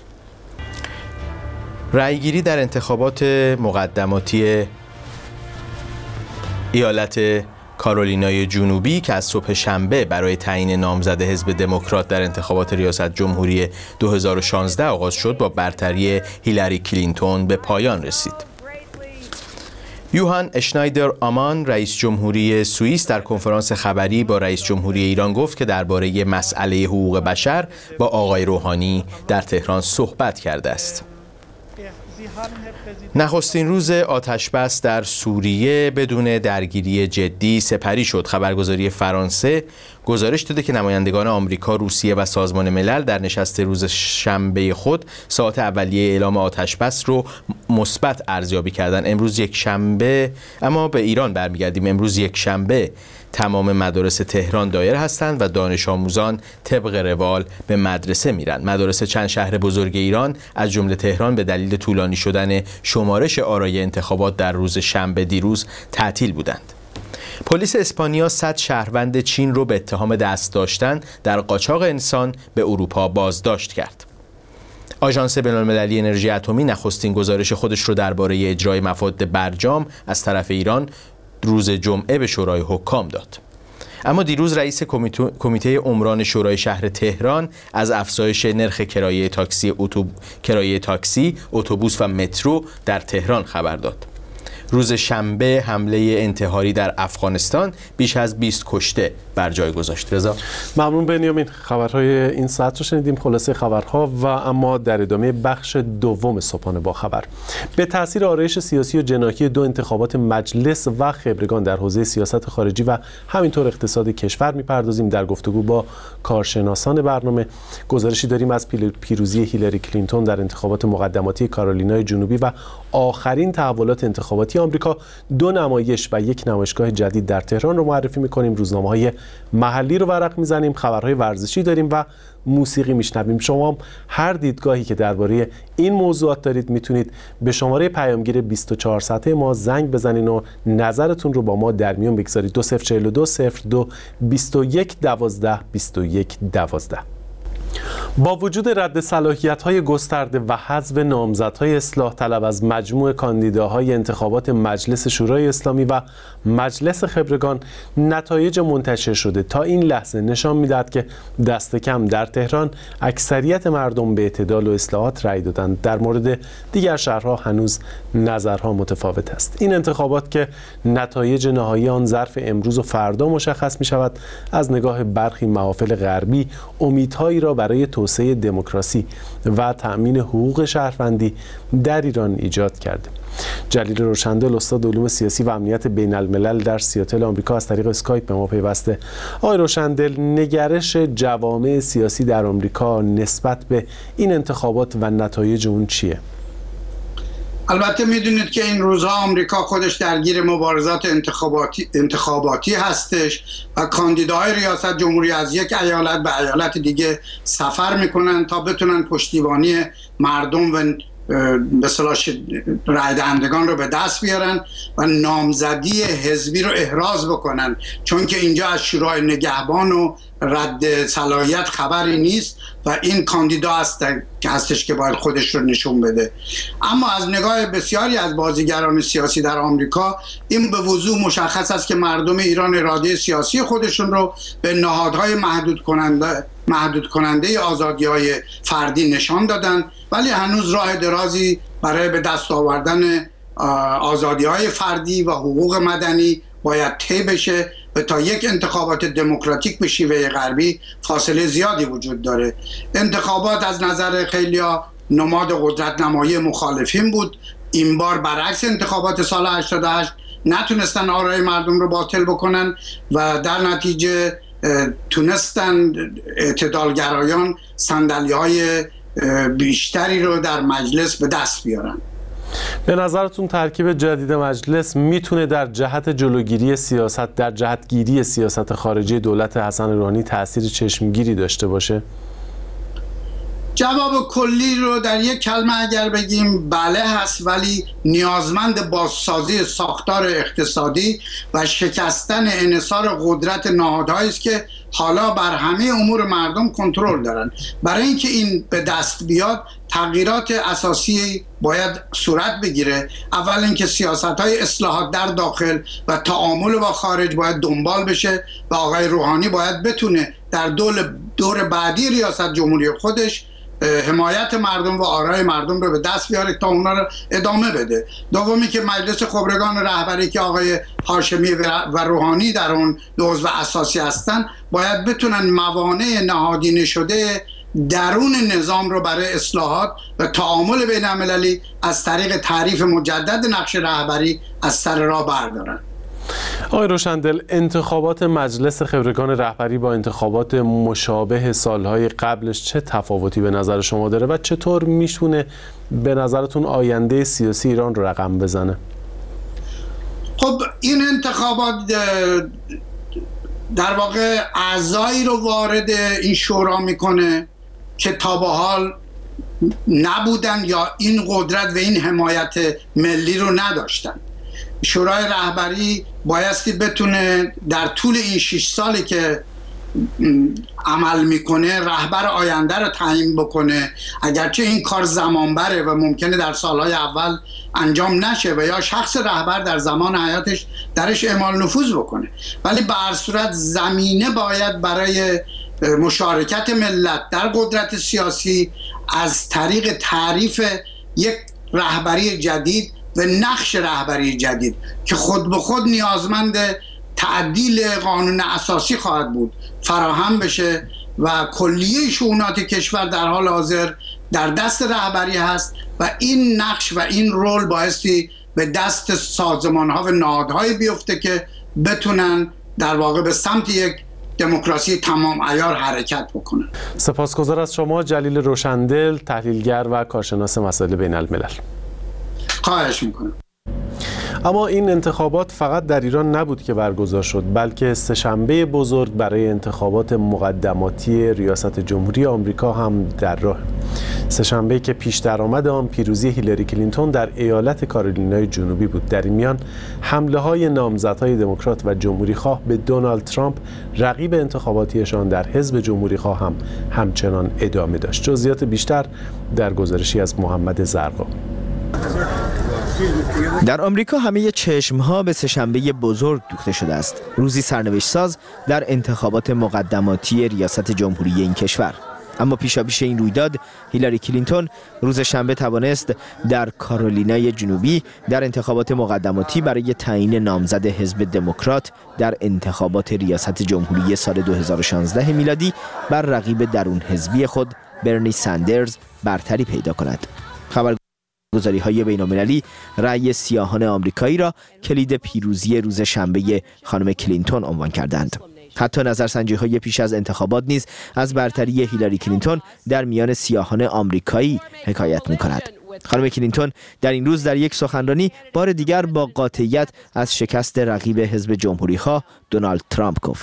رأیگیری در انتخابات مقدماتی ایالت کارولینای جنوبی که از صبح شنبه برای تعیین نامزد حزب دموکرات در انتخابات ریاست جمهوری 2016 آغاز شد، با برتری هیلاری کلینتون به پایان رسید. یوهان اشنایدر آمان، رئیس جمهوری سوئیس، در کنفرانس خبری با رئیس جمهوری ایران گفت که درباره مسئله حقوق بشر با آقای روحانی در تهران صحبت کرده است. نخستین روز آتشبس در سوریه بدون درگیری جدی سپری شد. خبرگزاری فرانسه گزارش داده که نمایندگان آمریکا، روسیه و سازمان ملل در نشست روز شنبه خود ساعات اولیه اعلام آتشبس رو مثبت ارزیابی کردند. امروز یک شنبه، اما به ایران برمیگردیم، امروز یک شنبه تمام مدارس تهران دایر هستند و دانش آموزان طبق روال به مدرسه میرن. مدارس چند شهر بزرگ ایران از جمله تهران به دلیل طولانی شدن شمارش آرای انتخابات در روز شنبه دیروز تعطیل بودند. پلیس اسپانیا 100 شهروند چین رو به اتهام دست داشتن در قاچاق انسان به اروپا بازداشت کرد. آژانس بین‌المللی انرژی اتمی نخستین گزارش خودش رو درباره اجرای مفاد برجام از طرف ایران روز جمعه به شورای حکام داد. اما دیروز رئیس کمیته عمران شورای شهر تهران از افزایش نرخ کرایه تاکسی، اتوبوس و مترو در تهران خبر داد. روز شنبه حمله انتحاری در افغانستان بیش از 20 کشته بر جای گذاشت. رضا، ممنون بنیامین. خبرهای این ساعت رو شنیدیم، خلاصه خبرها. و اما در ادامه بخش دوم صبحانه با خبر، به تاثیر آرایش سیاسی و جناحی دو انتخابات مجلس و خبرگان در حوزه سیاست خارجی و همینطور اقتصاد کشور میپردازیم. در گفتگو با کارشناسان برنامه گزارشی داریم از پیروزی هیلاری کلینتون در انتخابات مقدماتی کارولینای جنوبی و آخرین تحولات انتخاباتی آمریکا. دو نمایش و یک نمایشگاه جدید در تهران رو معرفی می‌کنیم. روزنامه‌های محلی رو ورق می‌زنیم، خبرهای ورزشی داریم و موسیقی میشنویم. شما هر دیدگاهی که درباره این موضوعات دارید میتونید به شماره پیامگیر 24 ساعته ما زنگ بزنین و نظرتون رو با ما در میون بگذارید. 2042 02 21 12 21 12. با وجود رد صلاحیت‌های گسترده و حذف نامزدهای اصلاح طلب از مجموع کاندیداهای انتخابات مجلس شورای اسلامی و مجلس خبرگان، نتایج منتشر شده تا این لحظه نشان می‌دهد که دست کم در تهران اکثریت مردم به اعتدال و اصلاحات رأی دادند. در مورد دیگر شهرها هنوز نظرها متفاوت است. این انتخابات که نتایج نهایی آن ظرف امروز و فردا مشخص می‌شود، از نگاه برخی محافل غربی امیدهایی را برای توسعه دموکراسی و تأمین حقوق شهروندی در ایران ایجاد کرده. جلیل روشندل، استاد علوم سیاسی و امنیت بین الملل در سیاتل آمریکا، از طریق اسکایپ به ما پیوسته. آقای روشندل، نگرش جوامع سیاسی در آمریکا نسبت به این انتخابات و نتایج اون چیه؟ البته میدونید که این روزها آمریکا خودش درگیر مبارزات انتخاباتی هستش و کاندیداهای ریاست جمهوری از یک ایالت به ایالت دیگه سفر میکنن تا بتونن پشتیبانی مردم و به اصطلاح رای دهندگان رو به دست بیارن و نامزدی حزبی رو احراز بکنن، چون که اینجا از شورای نگهبان و رد صلاحیت خبری نیست و این کاندیدا هستش که باید خودش رو نشون بده. اما از نگاه بسیاری از بازیگران سیاسی در آمریکا این به وضوح مشخص است که مردم ایران اراده سیاسی خودشون رو به نهادهای محدود کننده آزادی‌های فردی نشان دادن، ولی هنوز راه درازی برای به دست آوردن آزادی‌های فردی و حقوق مدنی باید طی بشه و تا یک انتخابات دموکراتیک به شیوه غربی فاصله زیادی وجود داره. انتخابات از نظر خیلیا نماد قدرت نمایی مخالفین بود. این بار برعکس انتخابات سال 88 نتونستن آرای مردم رو باطل بکنن و در نتیجه تونستن اعتدالگرایان صندلی‌های بیشتری رو در مجلس به دست بیارن. به نظرتون ترکیب جدید مجلس میتونه در جهت جلوگیری سیاست، در جهتگیری سیاست خارجی دولت حسن روحانی تأثیر چشمگیری داشته باشه؟ جواب کلی رو در یک کلمه اگر بگیم بله هست، ولی نیازمند بازسازی ساختار اقتصادی و شکستن انحصار قدرت نهادهایی است که حالا بر همه امور مردم کنترل دارن. برای اینکه این به دست بیاد تغییرات اساسی باید صورت بگیره. اول اینکه سیاست‌های اصلاحات در داخل و تعامل با خارج باید دنبال بشه و آقای روحانی باید بتونه در دور بعدی ریاست جمهوری خودش حمایت مردم و آرای مردم رو به دست بیاره تا اونا رو ادامه بده. دومی که مجلس خبرگان رهبری که آقای هاشمی و روحانی در اون عضو اساسی هستن باید بتونن موانع نهادینه شده درون نظام رو برای اصلاحات و تعامل بین المللی از طریق تعریف مجدد نقش رهبری از سر راه بردارن. آقای روشندل، انتخابات مجلس خبرگان رهبری با انتخابات مشابه سالهای قبلش چه تفاوتی به نظر شما داره و چطور میشونه به نظرتون آینده سیاسی ایران رو رقم بزنه؟ خب این انتخابات در واقع اعضایی رو وارد این شورا میکنه که تا به حال نبودن یا این قدرت و این حمایت ملی رو نداشتن. شورای رهبری بایستی بتونه در طول این 6 سالی که عمل میکنه رهبر آینده رو تعیین بکنه. اگرچه این کار زمان بره و ممکنه در سالهای اول انجام نشه و یا شخص رهبر در زمان حیاتش درش اعمال نفوذ بکنه، ولی به هر صورت زمینه باید برای مشارکت ملت در قدرت سیاسی از طریق تعریف یک رهبری جدید و نقش رهبری جدید که خود به خود نیازمند تعدیل قانون اساسی خواهد بود فراهم بشه و کلیه شؤونات کشور در حال حاضر در دست رهبری هست و این نقش و این رول بایستی به دست سازمان‌ها و نهادهای بیفته که بتونن در واقع به سمت یک دموکراسی تمام عیار حرکت بکنن. سپاسگزار از شما جلیل روشندل، تحلیلگر و کارشناس مسائل بین الملل. خواهش میکنم. اما این انتخابات فقط در ایران نبود که برگزار شد، بلکه سه‌شنبه بزرگ برای انتخابات مقدماتی ریاست جمهوری آمریکا هم در راه. سه‌شنبه که پیش درآمد آن پیروزی هیلاری کلینتون در ایالت کارولینای جنوبی بود. در این میان حمله‌های نامزدهای دموکرات و جمهوری‌خواه به دونالد ترامپ رقیب انتخاباتیشان در حزب جمهوری‌خواه هم همچنان ادامه داشت. جزئیات بیشتر در گزارشی از محمد زرقا. در آمریکا همه چشم‌ها به سه‌شنبه بزرگ دوخته شده است، روزی سرنوشت ساز در انتخابات مقدماتی ریاست جمهوری این کشور. اما پیشاپیش این رویداد هیلاری کلینتون روز شنبه توانست در کارولینای جنوبی در انتخابات مقدماتی برای تعیین نامزد حزب دموکرات در انتخابات ریاست جمهوری سال 2016 میلادی بر رقیب درون حزبی خود برنی ساندرز برتری پیدا کند. خبرگزاری‌های بین‌المللی رأی سیاهان آمریکایی را کلید پیروزی روز شنبه خانم کلینتون عنوان کردند. حتی نظرسنجی‌های پیش از انتخابات نیز از برتری هیلاری کلینتون در میان سیاهان آمریکایی حکایت می‌کند. خانم کلینتون در این روز در یک سخنرانی بار دیگر با قاطعیت از شکست رقیب حزب جمهوری‌خواه دونالد ترامپ گفت.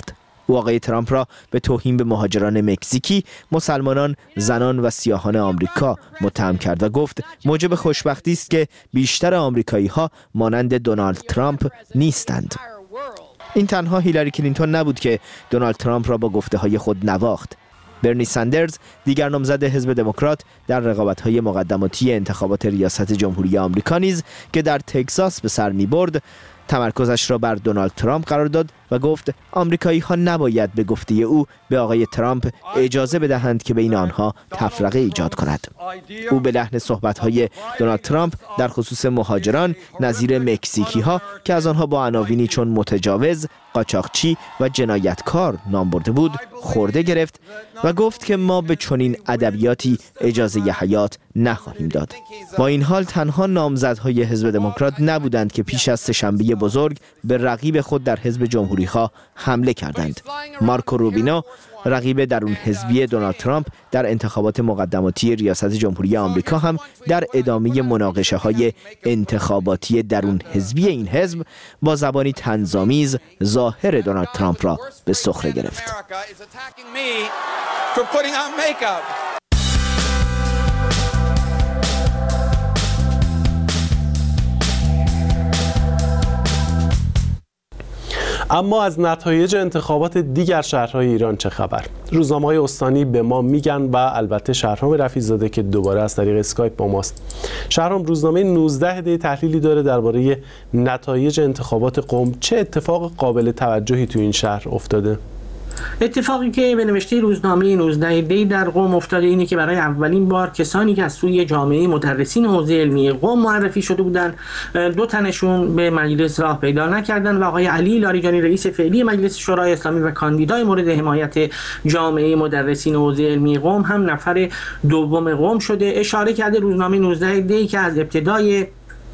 او آقای ترامپ را به توهین به مهاجران مکزیکی، مسلمانان، زنان و سیاهان آمریکا متهم کرد و گفت موجب خوشبختی است که بیشتر آمریکایی‌ها مانند دونالد ترامپ نیستند. این تنها هیلاری کلینتون نبود که دونالد ترامپ را با گفته‌های خود نواخت. برنی ساندرز، دیگر نامزد حزب دموکرات در رقابت‌های مقدماتی انتخابات ریاست جمهوری آمریکا نیز که در تگزاس به سر می‌برد، تمرکزش را بر دونالد ترامپ قرار داد و گفت آمریکایی‌ها نباید به گفته او به آقای ترامپ اجازه بدهند که بین آنها تفرقه ایجاد کند. او به لحن صحبت‌های دونالد ترامپ در خصوص مهاجران نظیر مکزیکی‌ها که از آنها با عناوینی چون متجاوز، قاچاقچی و جنایتکار نام برده بود خورده گرفت و گفت که ما به چنین ادبیاتی اجازه حیات نخواهیم داد. با این حال تنها نامزدهای حزب دموکرات نبودند که پیش از سه‌شنبه بزرگ به رقیب خود در حزب جمهوری‌خواه حمله کردند. مارکو روبینو، رقیب درون حزبی دونالد ترامپ در انتخابات مقدماتی ریاست جمهوری آمریکا، هم در ادامه مناقشه‌های انتخاباتی درون حزبی این حزب با زبانی طنزآمیز ظاهر دونالد ترامپ را به سخره گرفت. اما از نتایج انتخابات دیگر شهرهای ایران چه خبر؟ روزنامه‌های استانی به ما میگن و البته شهرام رفیع‌زاده که دوباره از طریق اسکایپ با ماست. شهرام، روزنامه 19 دی تحلیلی داره درباره نتایج انتخابات قم. چه اتفاق قابل توجهی تو این شهر افتاده؟ اتفاقی که به نوشته روزنامه 19 دی در قم افتاده اینه که برای اولین بار کسانی که از سوی جامعه مدرسین حوزه علمی قم معرفی شده بودند، دو تنشون به مجلس راه پیدا نکردند و آقای علی لاریجانی رئیس فعلی مجلس شورای اسلامی و کاندیدای مورد حمایت جامعه مدرسین حوزه علمی قم هم نفر دوم قم شده. اشاره کرده روزنامه 19 دی که از ابتدای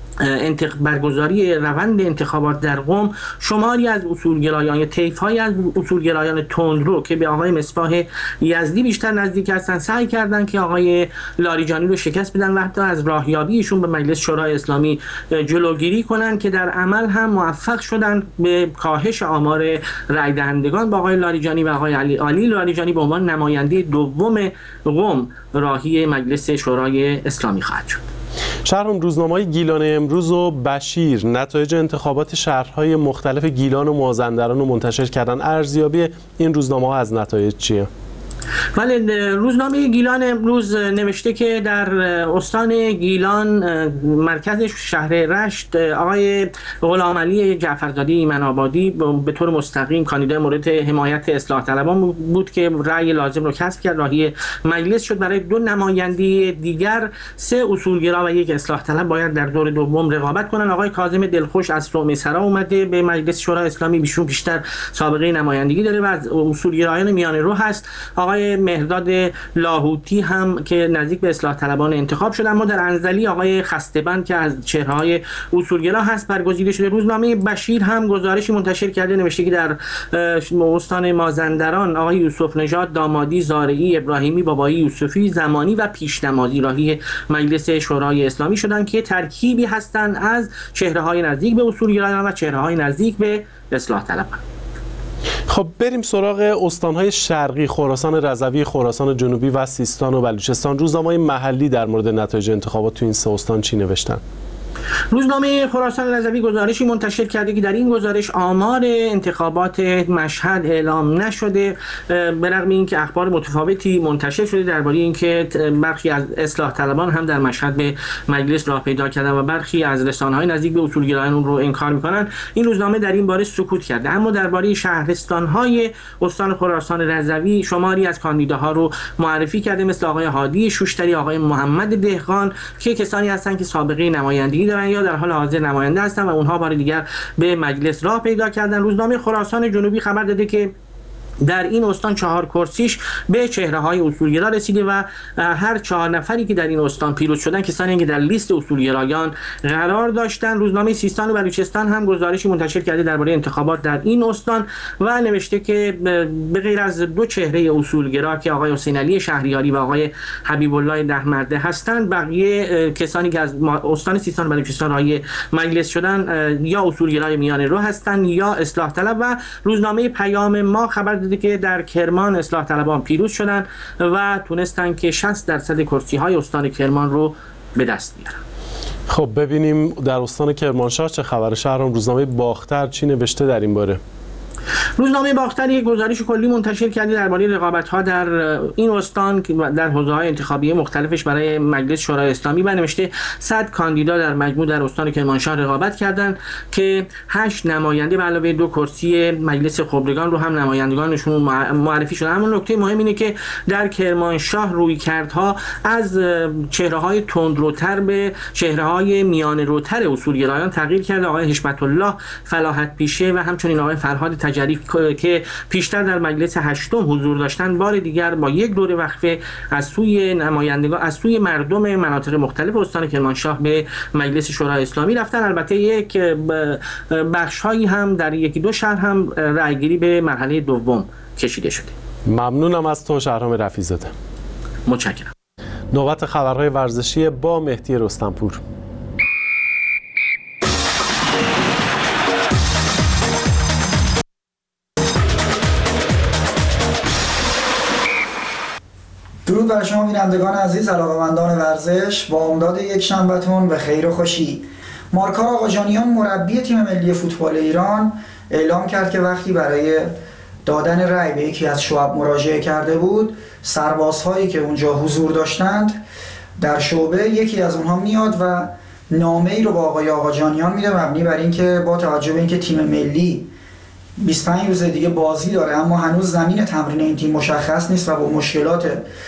برگزاری روند انتخابات در قم شماری از اصولگرایان یا طیف‌های از اصولگرایان تندرو که به آقای مصباح یزدی بیشتر نزدیک هستند سعی کردند که آقای لاریجانی رو شکست بدن و حتی از راهیابی ایشون به مجلس شورای اسلامی جلوگیری کنند که در عمل هم موفق شدند به کاهش آمار رای دهندگان با آقای لاریجانی و آقای علی لاریجانی به عنوان نماینده دوم قم راهی مجلس شورای اسلامی خواهد شد. شهرام، روزنامه‌های گیلان امروز و بشیر نتایج انتخابات شهرهای مختلف گیلان و مازندران رو منتشر کردن. ارزیابی این روزنامه‌ها از نتایج چیه؟ ولی روزنامه گیلان امروز نوشته که در استان گیلان مرکز شهر رشت آقای غلامعلی جعفرزاده ایمن‌آبادی به طور مستقیم کاندیدای مورد حمایت اصلاح طلبان بود که رأی لازم رو کسب کرد، راهی مجلس شد. برای دو نماینده دیگر 3 اصولگرا و 1 اصلاح طلب باید در دور دوم رقابت کنند. آقای کاظم دلخوش از سومسرا اومده به مجلس شورای اسلامی، بیشون بیشتر سابقه نمایندگی داره و از اصولگرایان میانه رو هست. آقای مهرداد لاهوتی هم که نزدیک به اصلاح طلبان انتخاب شد. اما در انزلی آقای خسته‌بند که از چهره‌های اصولگرا هست برگزیده شده. روزنامه بشیر هم گزارشی منتشر کرده نوشته که در استان مازندران آقای یوسف نژاد دامادی، زارعی، ابراهیمی، بابایی، یوسفی، زمانی و پیشنمازی راهی مجلس شورای اسلامی شدند که ترکیبی هستند از چهره‌های نزدیک به اصولگرایان و چهره‌های نزدیک به اصلاح طلبان. خب بریم سراغ استان‌های شرقی، خراسان رضوی، خراسان جنوبی و سیستان و بلوچستان. روزنامه‌های محلی در مورد نتایج انتخابات تو این 3 استان چی نوشتن؟ روزنامه خراسان رضوی گزارشی منتشر کرده که در این گزارش آمار انتخابات مشهد اعلام نشده، به رغم اینکه اخبار متفاوتی منتشر شده درباره اینکه برخی از اصلاح طلبان هم در مشهد به مجلس راه پیدا کردن و برخی از رسانه‌های نزدیک به اصولگرایان اون رو انکار می‌کنن. این روزنامه در این باره سکوت کرده، اما درباره شهرستان‌های استان خراسان رضوی شماری از کاندیداها رو معرفی کرده، مثل آقای هادی شوشتری، آقای محمد دهقان که کسانی هستند که سابقه نمایندگی دارن یا در حال حاضر نماینده هستن و اونها بار دیگر به مجلس راه پیدا کردن. روزنامه خراسان جنوبی خبر داده که در این استان 4 کرسیش به چهره‌های اصولگرا رسیده و هر 4 نفری که در این استان پیروز شدن کسانی که در لیست اصولگرایان قرار داشتن. روزنامه سیستان و بلوچستان هم گزارشی منتشر کرده درباره انتخابات در این استان و نوشته که به غیر از 2 چهره اصولگرا که آقای حسین علی شهریاری و آقای حبیب الله دهمرده هستند، بقیه کسانی که از استان سیستان و بلوچستان راهی مجلس شدن یا اصولگرای میانه رو هستند یا اصلاح طلب. و روزنامه پیام ما خبر داده که در کرمان اصلاح طلبان پیروز شدن و تونستن که 60% کرسی‌های استان کرمان رو به دست بیارن. خب ببینیم در استان کرمانشاه چه خبر. شهرام، روزنامه باختر چی نوشته در این باره؟ روزنامه باختر یک گزارش کلی منتشر کرده درباره رقابت‌ها در این استان در حوزه‌های انتخابی مختلفش برای مجلس شورای اسلامی و نوشته 100 کاندیدا در مجموع در استان کرمانشاه رقابت کردند که 8 نماینده به علاوه 2 کرسی مجلس خبرگان رو هم نمایندگانشون معرفی شده. اما نکته مهم اینه که در کرمانشاه رویکردها از چهره‌های تندروتر به چهره‌های میانه روتر اصولگرایان تغییر کرده. آقای حشمت الله فلاحت پیشه و همچنین آقای فرهاد تجری که پیشتر در مجلس هشتم حضور داشتن بار دیگر با یک دوره وقفه از سوی نمایندگان از سوی مردم مناطق مختلف استان کرمانشاه به مجلس شورای اسلامی رفتن. البته یک بخش‌هایی هم در یکی دو شهر هم رأیگیری به مرحله دوم کشیده شده. ممنونم از تو شهرام رفیع‌زاده. متشکرم. نوبت خبرهای ورزشی با مهدی رستمپور. درود بر شما بینندگان عزیز، علاقه‌مندان ورزش. با امداد یک شنبه‌تون به خیر و خوشی. مارکار آقاجانیان مربی تیم ملی فوتبال ایران اعلام کرد که وقتی برای دادن رأی به یکی از شعب مراجعه کرده بود، سربازهایی که اونجا حضور داشتند در شعبه یکی از اونها میاد و نامه‌ای رو با آقای آقاجانیان میده مبنی بر اینکه با توجه به اینکه تیم ملی 25 روز دیگه بازی داره اما هنوز زمین تمرین این تیم مشخص نیست و با مشکلات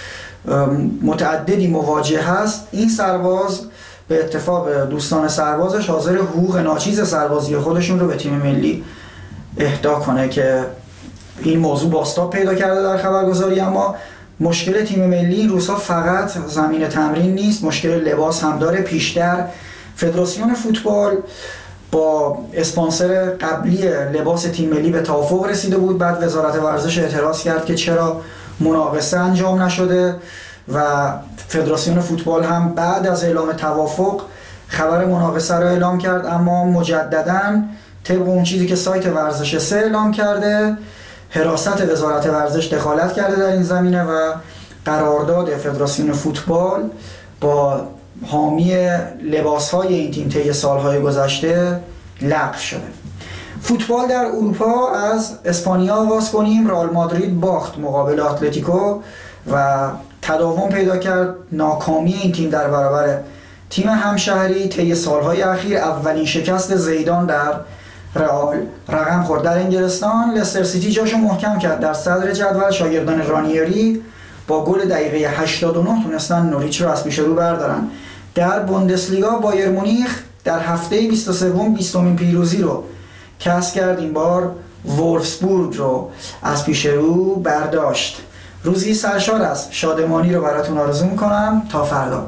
متعددی مواجه هست، این سرباز به اتفاق دوستان سربازش حاضر حقوق ناچیز سربازی خودشون رو به تیم ملی اهدا کنه که این موضوع بازتاب پیدا کرده در خبرگزاری. اما مشکل تیم ملی این روزها فقط زمین تمرین نیست، مشکل لباس هم داره. پیشتر فدراسیون فوتبال با اسپانسر قبلی لباس تیم ملی به توافق رسیده بود، بعد وزارت ورزش اعتراض کرد که چرا مناقصه انجام نشده و فدراسیون فوتبال هم بعد از اعلام توافق خبر مناقصه رو اعلام کرد. اما مجدداً طبق اون چیزی که سایت ورزش 3 اعلام کرده، حراست وزارت ورزش دخالت کرده در این زمینه و قرارداد فدراسیون فوتبال با حامی لباس‌های این تیم طی سال‌های گذشته لغو شده. فوتبال در اروپا از اسپانیا آغاز کنیم. رئال مادرید باخت مقابل اتلتیکو و تداوم پیدا کرد ناکامی این تیم در برابر تیم همشهری. طی سال‌های اخیر اولین شکست زیدان در رئال رقم خورد. در انگلستان لستر سیتی جاشو محکم کرد در صدر جدول. شاگردان رانیری با گل دقیقه 89 تونستن نوریچ رو از پیش رو بردارن. در بوندسلیگا بایر مونیخ در هفته 23 20مین پیروزی رو کسب کرد. این بار وولفسبورگ رو از پیش رو برداشت. روزی سرشار از شادمانی رو براتون آرزو میکنم. تا فردا.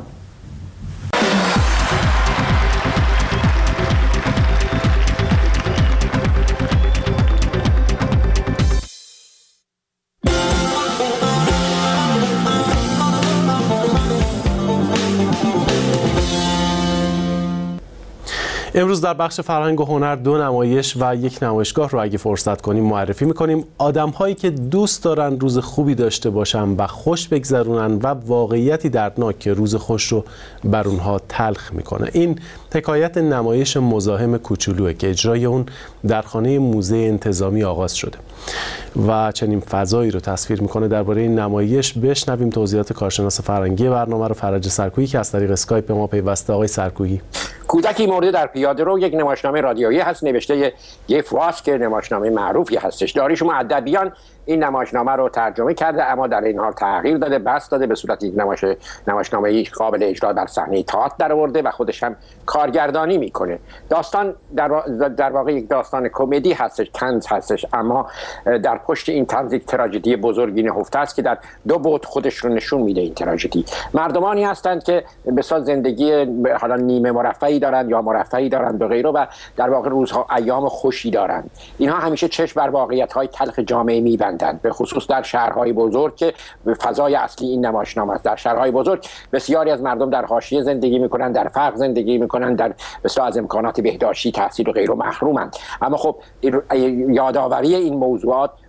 امروز در بخش فرهنگ و هنر 2 نمایش و 1 نمایشگاه رو اگه فرصت کنیم معرفی میکنیم. آدم‌هایی که دوست دارن روز خوبی داشته باشن و خوش بگذرونن و واقعیتی دردناک که روز خوش رو بر اونها تلخ میکنه. این حکایت نمایش مزاحم کوچولوئه که اجرای اون در خانه موزه انتظامی آغاز شده و چنین فضایی رو تصویر میکنه. درباره این نمایش بشنویم توضیحات کارشناس فرهنگی برنامه رو فرج سرکویی که از طریق اسکایپ به ما پیوسته. آقای سرکویی. کودکی مرده در پیاده رو یک نمایشنامه رادیویی هست نوشته یف واس که نمایشنامه معروفی هستش. داریوش مؤدبیان این نمایشنامه رو ترجمه کرده اما در این حال تغییر داده، بس داده، به صورت یک نمایشنامه قابل اجرا بر صحنه تئاتر درآورده و خودش هم کارگردانی میکنه. داستان در واقع یک داستان کمدی هستش، طنز هستش، اما در پشت این طنز یک تراژدی بزرگی نهفته است که در 2 بعد خودش رو نشون میده. این تراژدی مردمانی هستند که بسیار زندگی حالا نیمه مرفهی دارند یا مرفهی دارند و غیره و در واقع روزها ایام خوشی دارند. اینها همیشه چشم بر واقعیت‌های تلخ جامعه می‌بندند، به خصوص در شهرهای بزرگ که فضای اصلی این نمایشنامه است. در شهرهای بزرگ بسیاری از مردم در حاشیه زندگی می‌کنند، در فقر زندگی می‌کنند، در بسیار از امکانات بهداشتی، تحصیل و غیره محرومند. اما خب یادآوری این موضوعات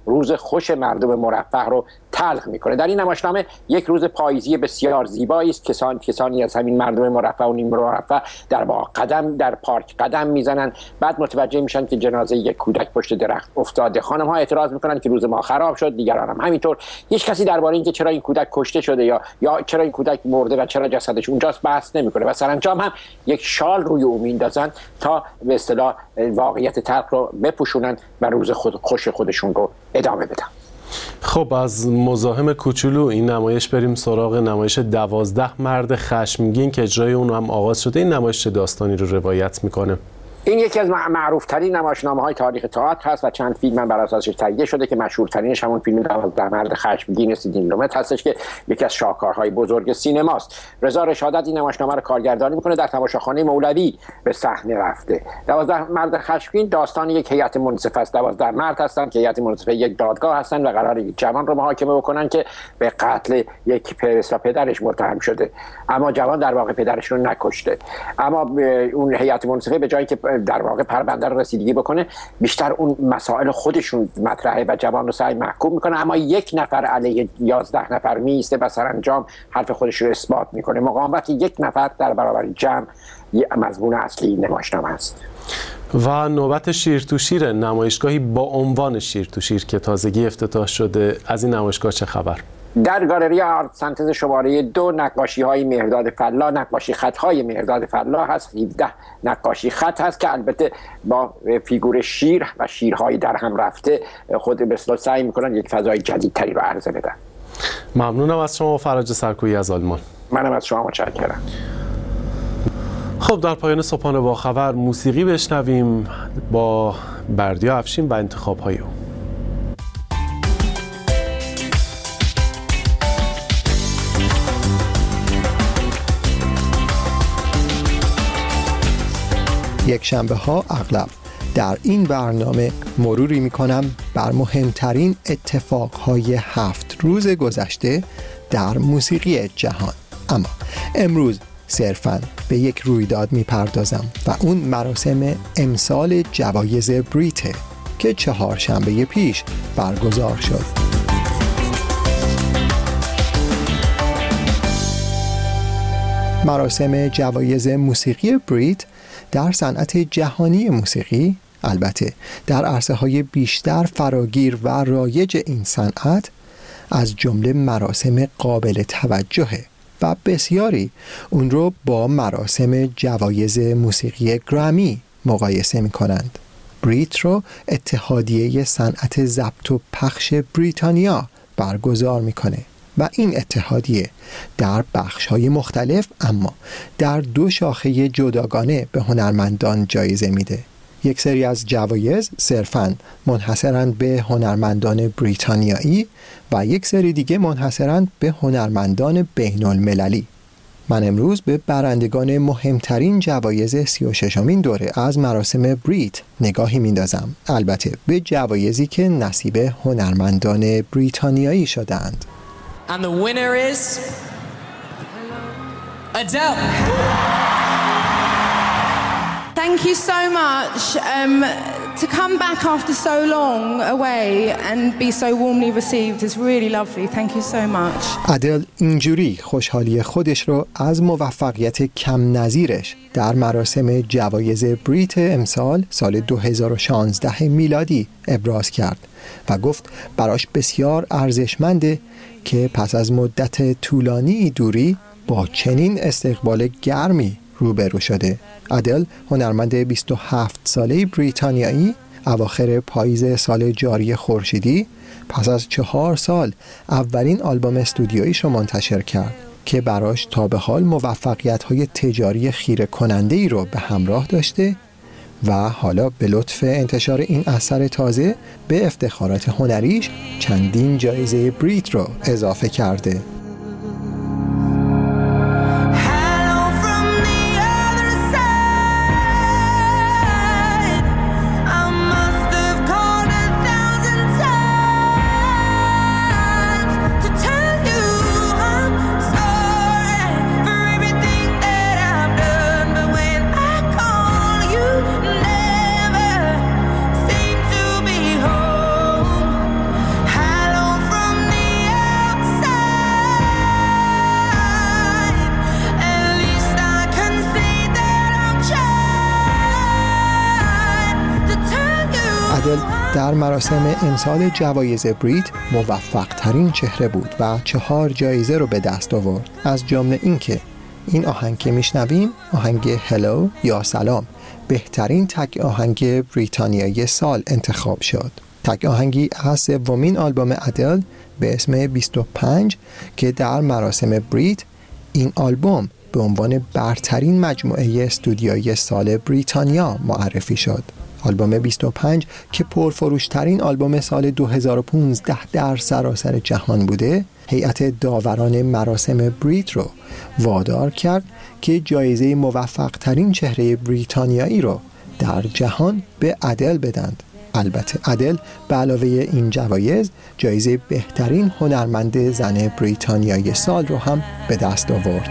روز خوش مردم مرفه رو تلخ میکنه. در این نمایشنامه یک روز پاییزی بسیار زیبایی است. کسانی از همین مردم مرفه و نیم مرفه در پارک قدم میزنن، بعد متوجه میشن که جنازه یک کودک پشت درخت افتاده. خانم ها اعتراض میکنن که روز ما خراب شد، دیگران هم همینطور. هیچ کسی درباره اینکه چرا این کودک کشته شده یا چرا این کودک مرده و چرا جسدش اونجاست بحث نمیکنه و سرانجام هم یک شال روی او میندازن تا به اصطلاح واقعیت تلخ رو بپوشونن و روز خوش خودشون رو ادامه بدن. خب از مزاحم کوچولو این نمایش بریم سراغ نمایش 12 مرد خشمگین که اجرای اون هم آغاز شده. این نمایش چه داستانی رو روایت میکنه؟ این یکی از معروف‌ترین نمایشنامه‌های تاریخ تئاتر هست و چند فیلم هم بر اساسش تهیه شده که مشهورترینش همون فیلم 12 مرد خشمگین سیدنی لومت هستش که یکی از شاهکارهای بزرگ سینماست. رضا رشادت این نمایشنامه رو کارگردانی میکنه، در تماشاخانه مولوی به صحنه رفته. 12 مرد خشمگین داستان یک هیئت منصفه است. 12 مرد هستن که هیئت منصفه یک دادگاه هستن و قراره یک جوان رو محاکمه بکنن که به قتل یک پدرش متهم شده، اما جوان در واقع پدرش رو نکشته. اما اون هیئت منصفه به جایی که در واقع پرونده رو رسیدگی بکنه، بیشتر اون مسائل خودشون مطرحه و جوان رو سعی محکوم میکنه، اما یک نفر علیه 11 نفر میسته و سرانجام حرف خودش رو اثبات میکنه. مقاومت یک نفر در برابر جمع مضمون اصلی نمایشنامه است. و نوبت شیر تو شیر، نمایشگاهی با عنوان شیر تو شیر که تازگی افتتاح شده. از این نمایشگاه چه خبر؟ در گالری آرت سنتز شماره 2 نقاشی‌های مهرداد فلاح، نقاشی خط‌های مهرداد فلاح هست. 17 نقاشی خط هست که البته با فیگور شیر و شیرهای در هم رفته خود به اصطلاح سعی می‌کنن یک فضای جدیدتری رو عرضه بدن. ممنونم از شما فراج سرکویی از آلمان. منم از شما متشکرم. خب در پایان صبحانه با خبر موسیقی بشنویم با بردیا افشین و انتخاب‌های او. یک شنبه ها اغلب در این برنامه مروری می کنم بر مهمترین اتفاقهای 7 روز گذشته در موسیقی جهان، اما امروز صرفاً به یک رویداد می پردازم و اون مراسم امسال جوایز بریته که 4 شنبه پیش برگزار شد. مراسم جوایز موسیقی بریت در صنعت جهانی موسیقی، البته در عرصه‌های بیشتر فراگیر و رایج این صنعت، از جمله مراسم قابل توجهه و بسیاری اون رو با مراسم جوایز موسیقی گرامی مقایسه می‌کنند. بریت رو اتحادیه صنعت ضبط و پخش بریتانیا برگزار می‌کنه و این اتحادیه در بخش‌های مختلف اما در 2 شاخه جداگانه به هنرمندان جایزه میده. یک سری از جوایز صرفاً منحصراً به هنرمندان بریتانیایی و یک سری دیگه منحصراً به هنرمندان بین المللی. من امروز به برندگان مهمترین جوایز 36مین دوره از مراسم بریت نگاهی میندازم، البته به جوایزی که نصیب هنرمندان بریتانیایی شدند. And the winner is Adele. Thank you so much. To come back after so long away and be so warmly received is really lovely. Thank you so much. ادل اینجوری خوشحالی خودش رو از موفقیت کم نظیرش در مراسم جوایز بریت امسال سال 2016 میلادی ابراز کرد و گفت براش بسیار ارزشمنده که پس از مدت طولانی دوری با چنین استقبال گرمی روبرو شده. ادل هنرمند 27 ساله بریتانیایی اواخر پاییز سال جاری خورشیدی پس از 4 سال اولین آلبوم استودیوییش رو منتشر کرد که براش تا به حال موفقیت‌های تجاری خیره کننده‌ای رو به همراه داشته و حالا به لطف انتشار این اثر تازه به افتخارات هنریش چندین جایزه بریت رو اضافه کرده. در مراسم امسال جوایز بریت موفق ترین چهره بود و 4 جایزه رو به دست آورد، از جمله اینکه این آهنگ که میشنویم آهنگ هلو یا سلام بهترین تک آهنگ بریتانیایی سال انتخاب شد. تک آهنگی از سومین آلبوم ادل به اسم 25 که در مراسم بریت این آلبوم به عنوان برترین مجموعه استودیویی سال بریتانیا معرفی شد. آلبوم 25 که پرفروشترین آلبوم سال 2015 در سراسر جهان بوده، هیئت داوران مراسم بریت رو وادار کرد که جایزه موفق ترین چهره بریتانیایی رو در جهان به ادل بدند. البته ادل به علاوه این جوایز جایزه بهترین هنرمند زن بریتانیایی سال رو هم به دست آورد.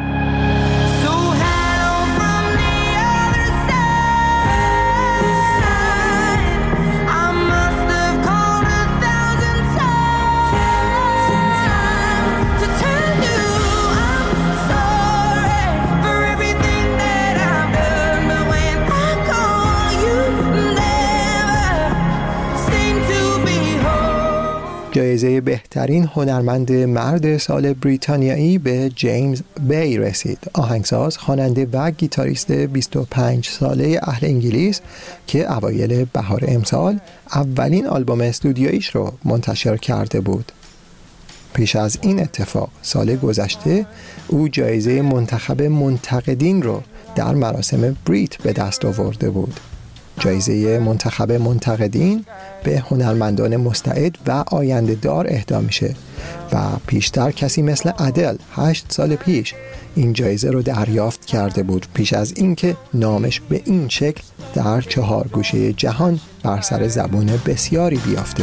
جایزه بهترین هنرمند مرد سال بریتانیایی به جیمز بی رسید، آهنگساز، خواننده و گیتاریست 25 ساله اهل انگلیس که اوایل بهار امسال اولین آلبوم استودیویش رو منتشر کرده بود. پیش از این اتفاق سال گذشته او جایزه منتخب منتقدین رو در مراسم بریت به دست آورده بود. جایزه منتخب منتقدین به هنرمندان مستعد و آینده دار اهدا میشه و پیشتر کسی مثل ادل 8 سال پیش این جایزه رو دریافت کرده بود، پیش از اینکه نامش به این شکل در 4 گوشه جهان بر سر زبون بسیاری بیافته.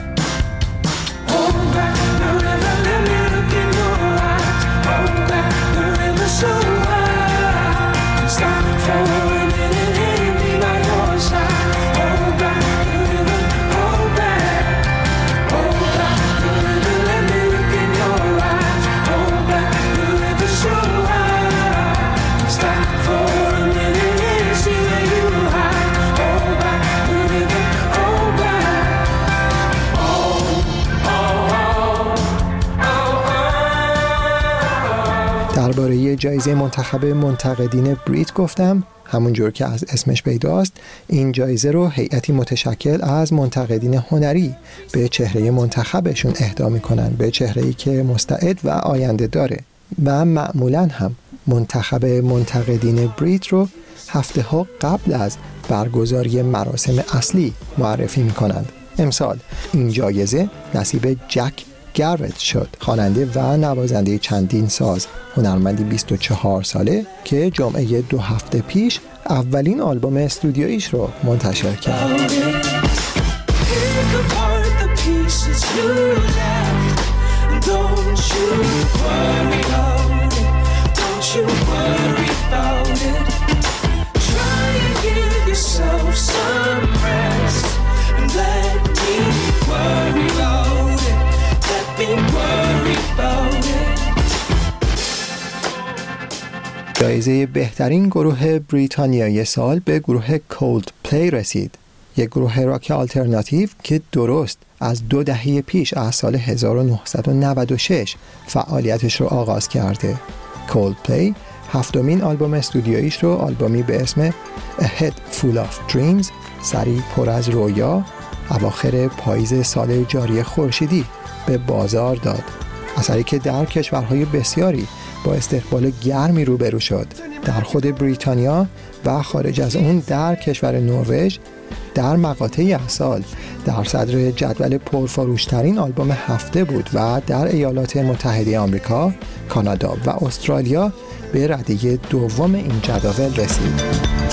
درباره جایزه منتخب منتقدین بریت گفتم. همونجور که از اسمش پیداست این جایزه رو هیئتی متشکل از منتقدین هنری به چهره منتخبشون اهدا میکنن، به چهره‌ای که مستعد و آینده داره و معمولاً هم منتخب منتقدین بریت رو هفته ها قبل از برگزاری مراسم اصلی معرفی میکنند. امسال این جایزه نصیب جک گرت شد، خواننده و نوازنده چندین ساز، هنرمندی 24 ساله که جمعه 2 هفته پیش اولین آلبوم استودیویش رو منتشر کرد. جایزه بهترین گروه بریتانیایی سال به گروه کولد پلی رسید، یک گروه راک آلترناتیو که درست از 2 دهه پیش از سال 1996 فعالیتش رو آغاز کرده. کولد پلی 7مین آلبوم استودیویش رو، آلبومی به اسم A Head Full of Dreams، سری پر از رویا، اواخر پاییز سال جاری خورشیدی به بازار داد. اثری که در کشورهای بسیاری با استقبال گرمی روبرو شد. در خود بریتانیا و خارج از اون در کشور نروژ در مقاطعی از سال در صدر جدول پرفروشترین آلبوم هفته بود و در ایالات متحده آمریکا، کانادا و استرالیا به رده دوم این جدول رسید.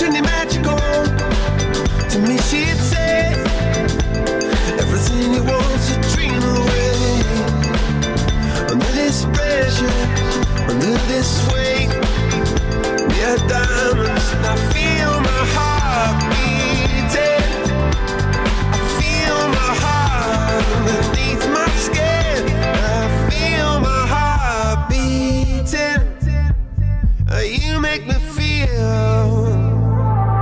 Under this weight, we are diamonds. I feel my heart beating. I feel my heart beneath my skin. I feel my heart beating. You make me feel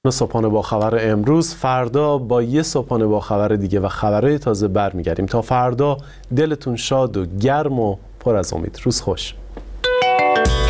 صبحانه با خبر امروز. فردا با یه صبحانه با خبر دیگه و خبرهای تازه برمیگردیم. تا فردا دلتون شاد و گرم و پر از امید. روز خوش.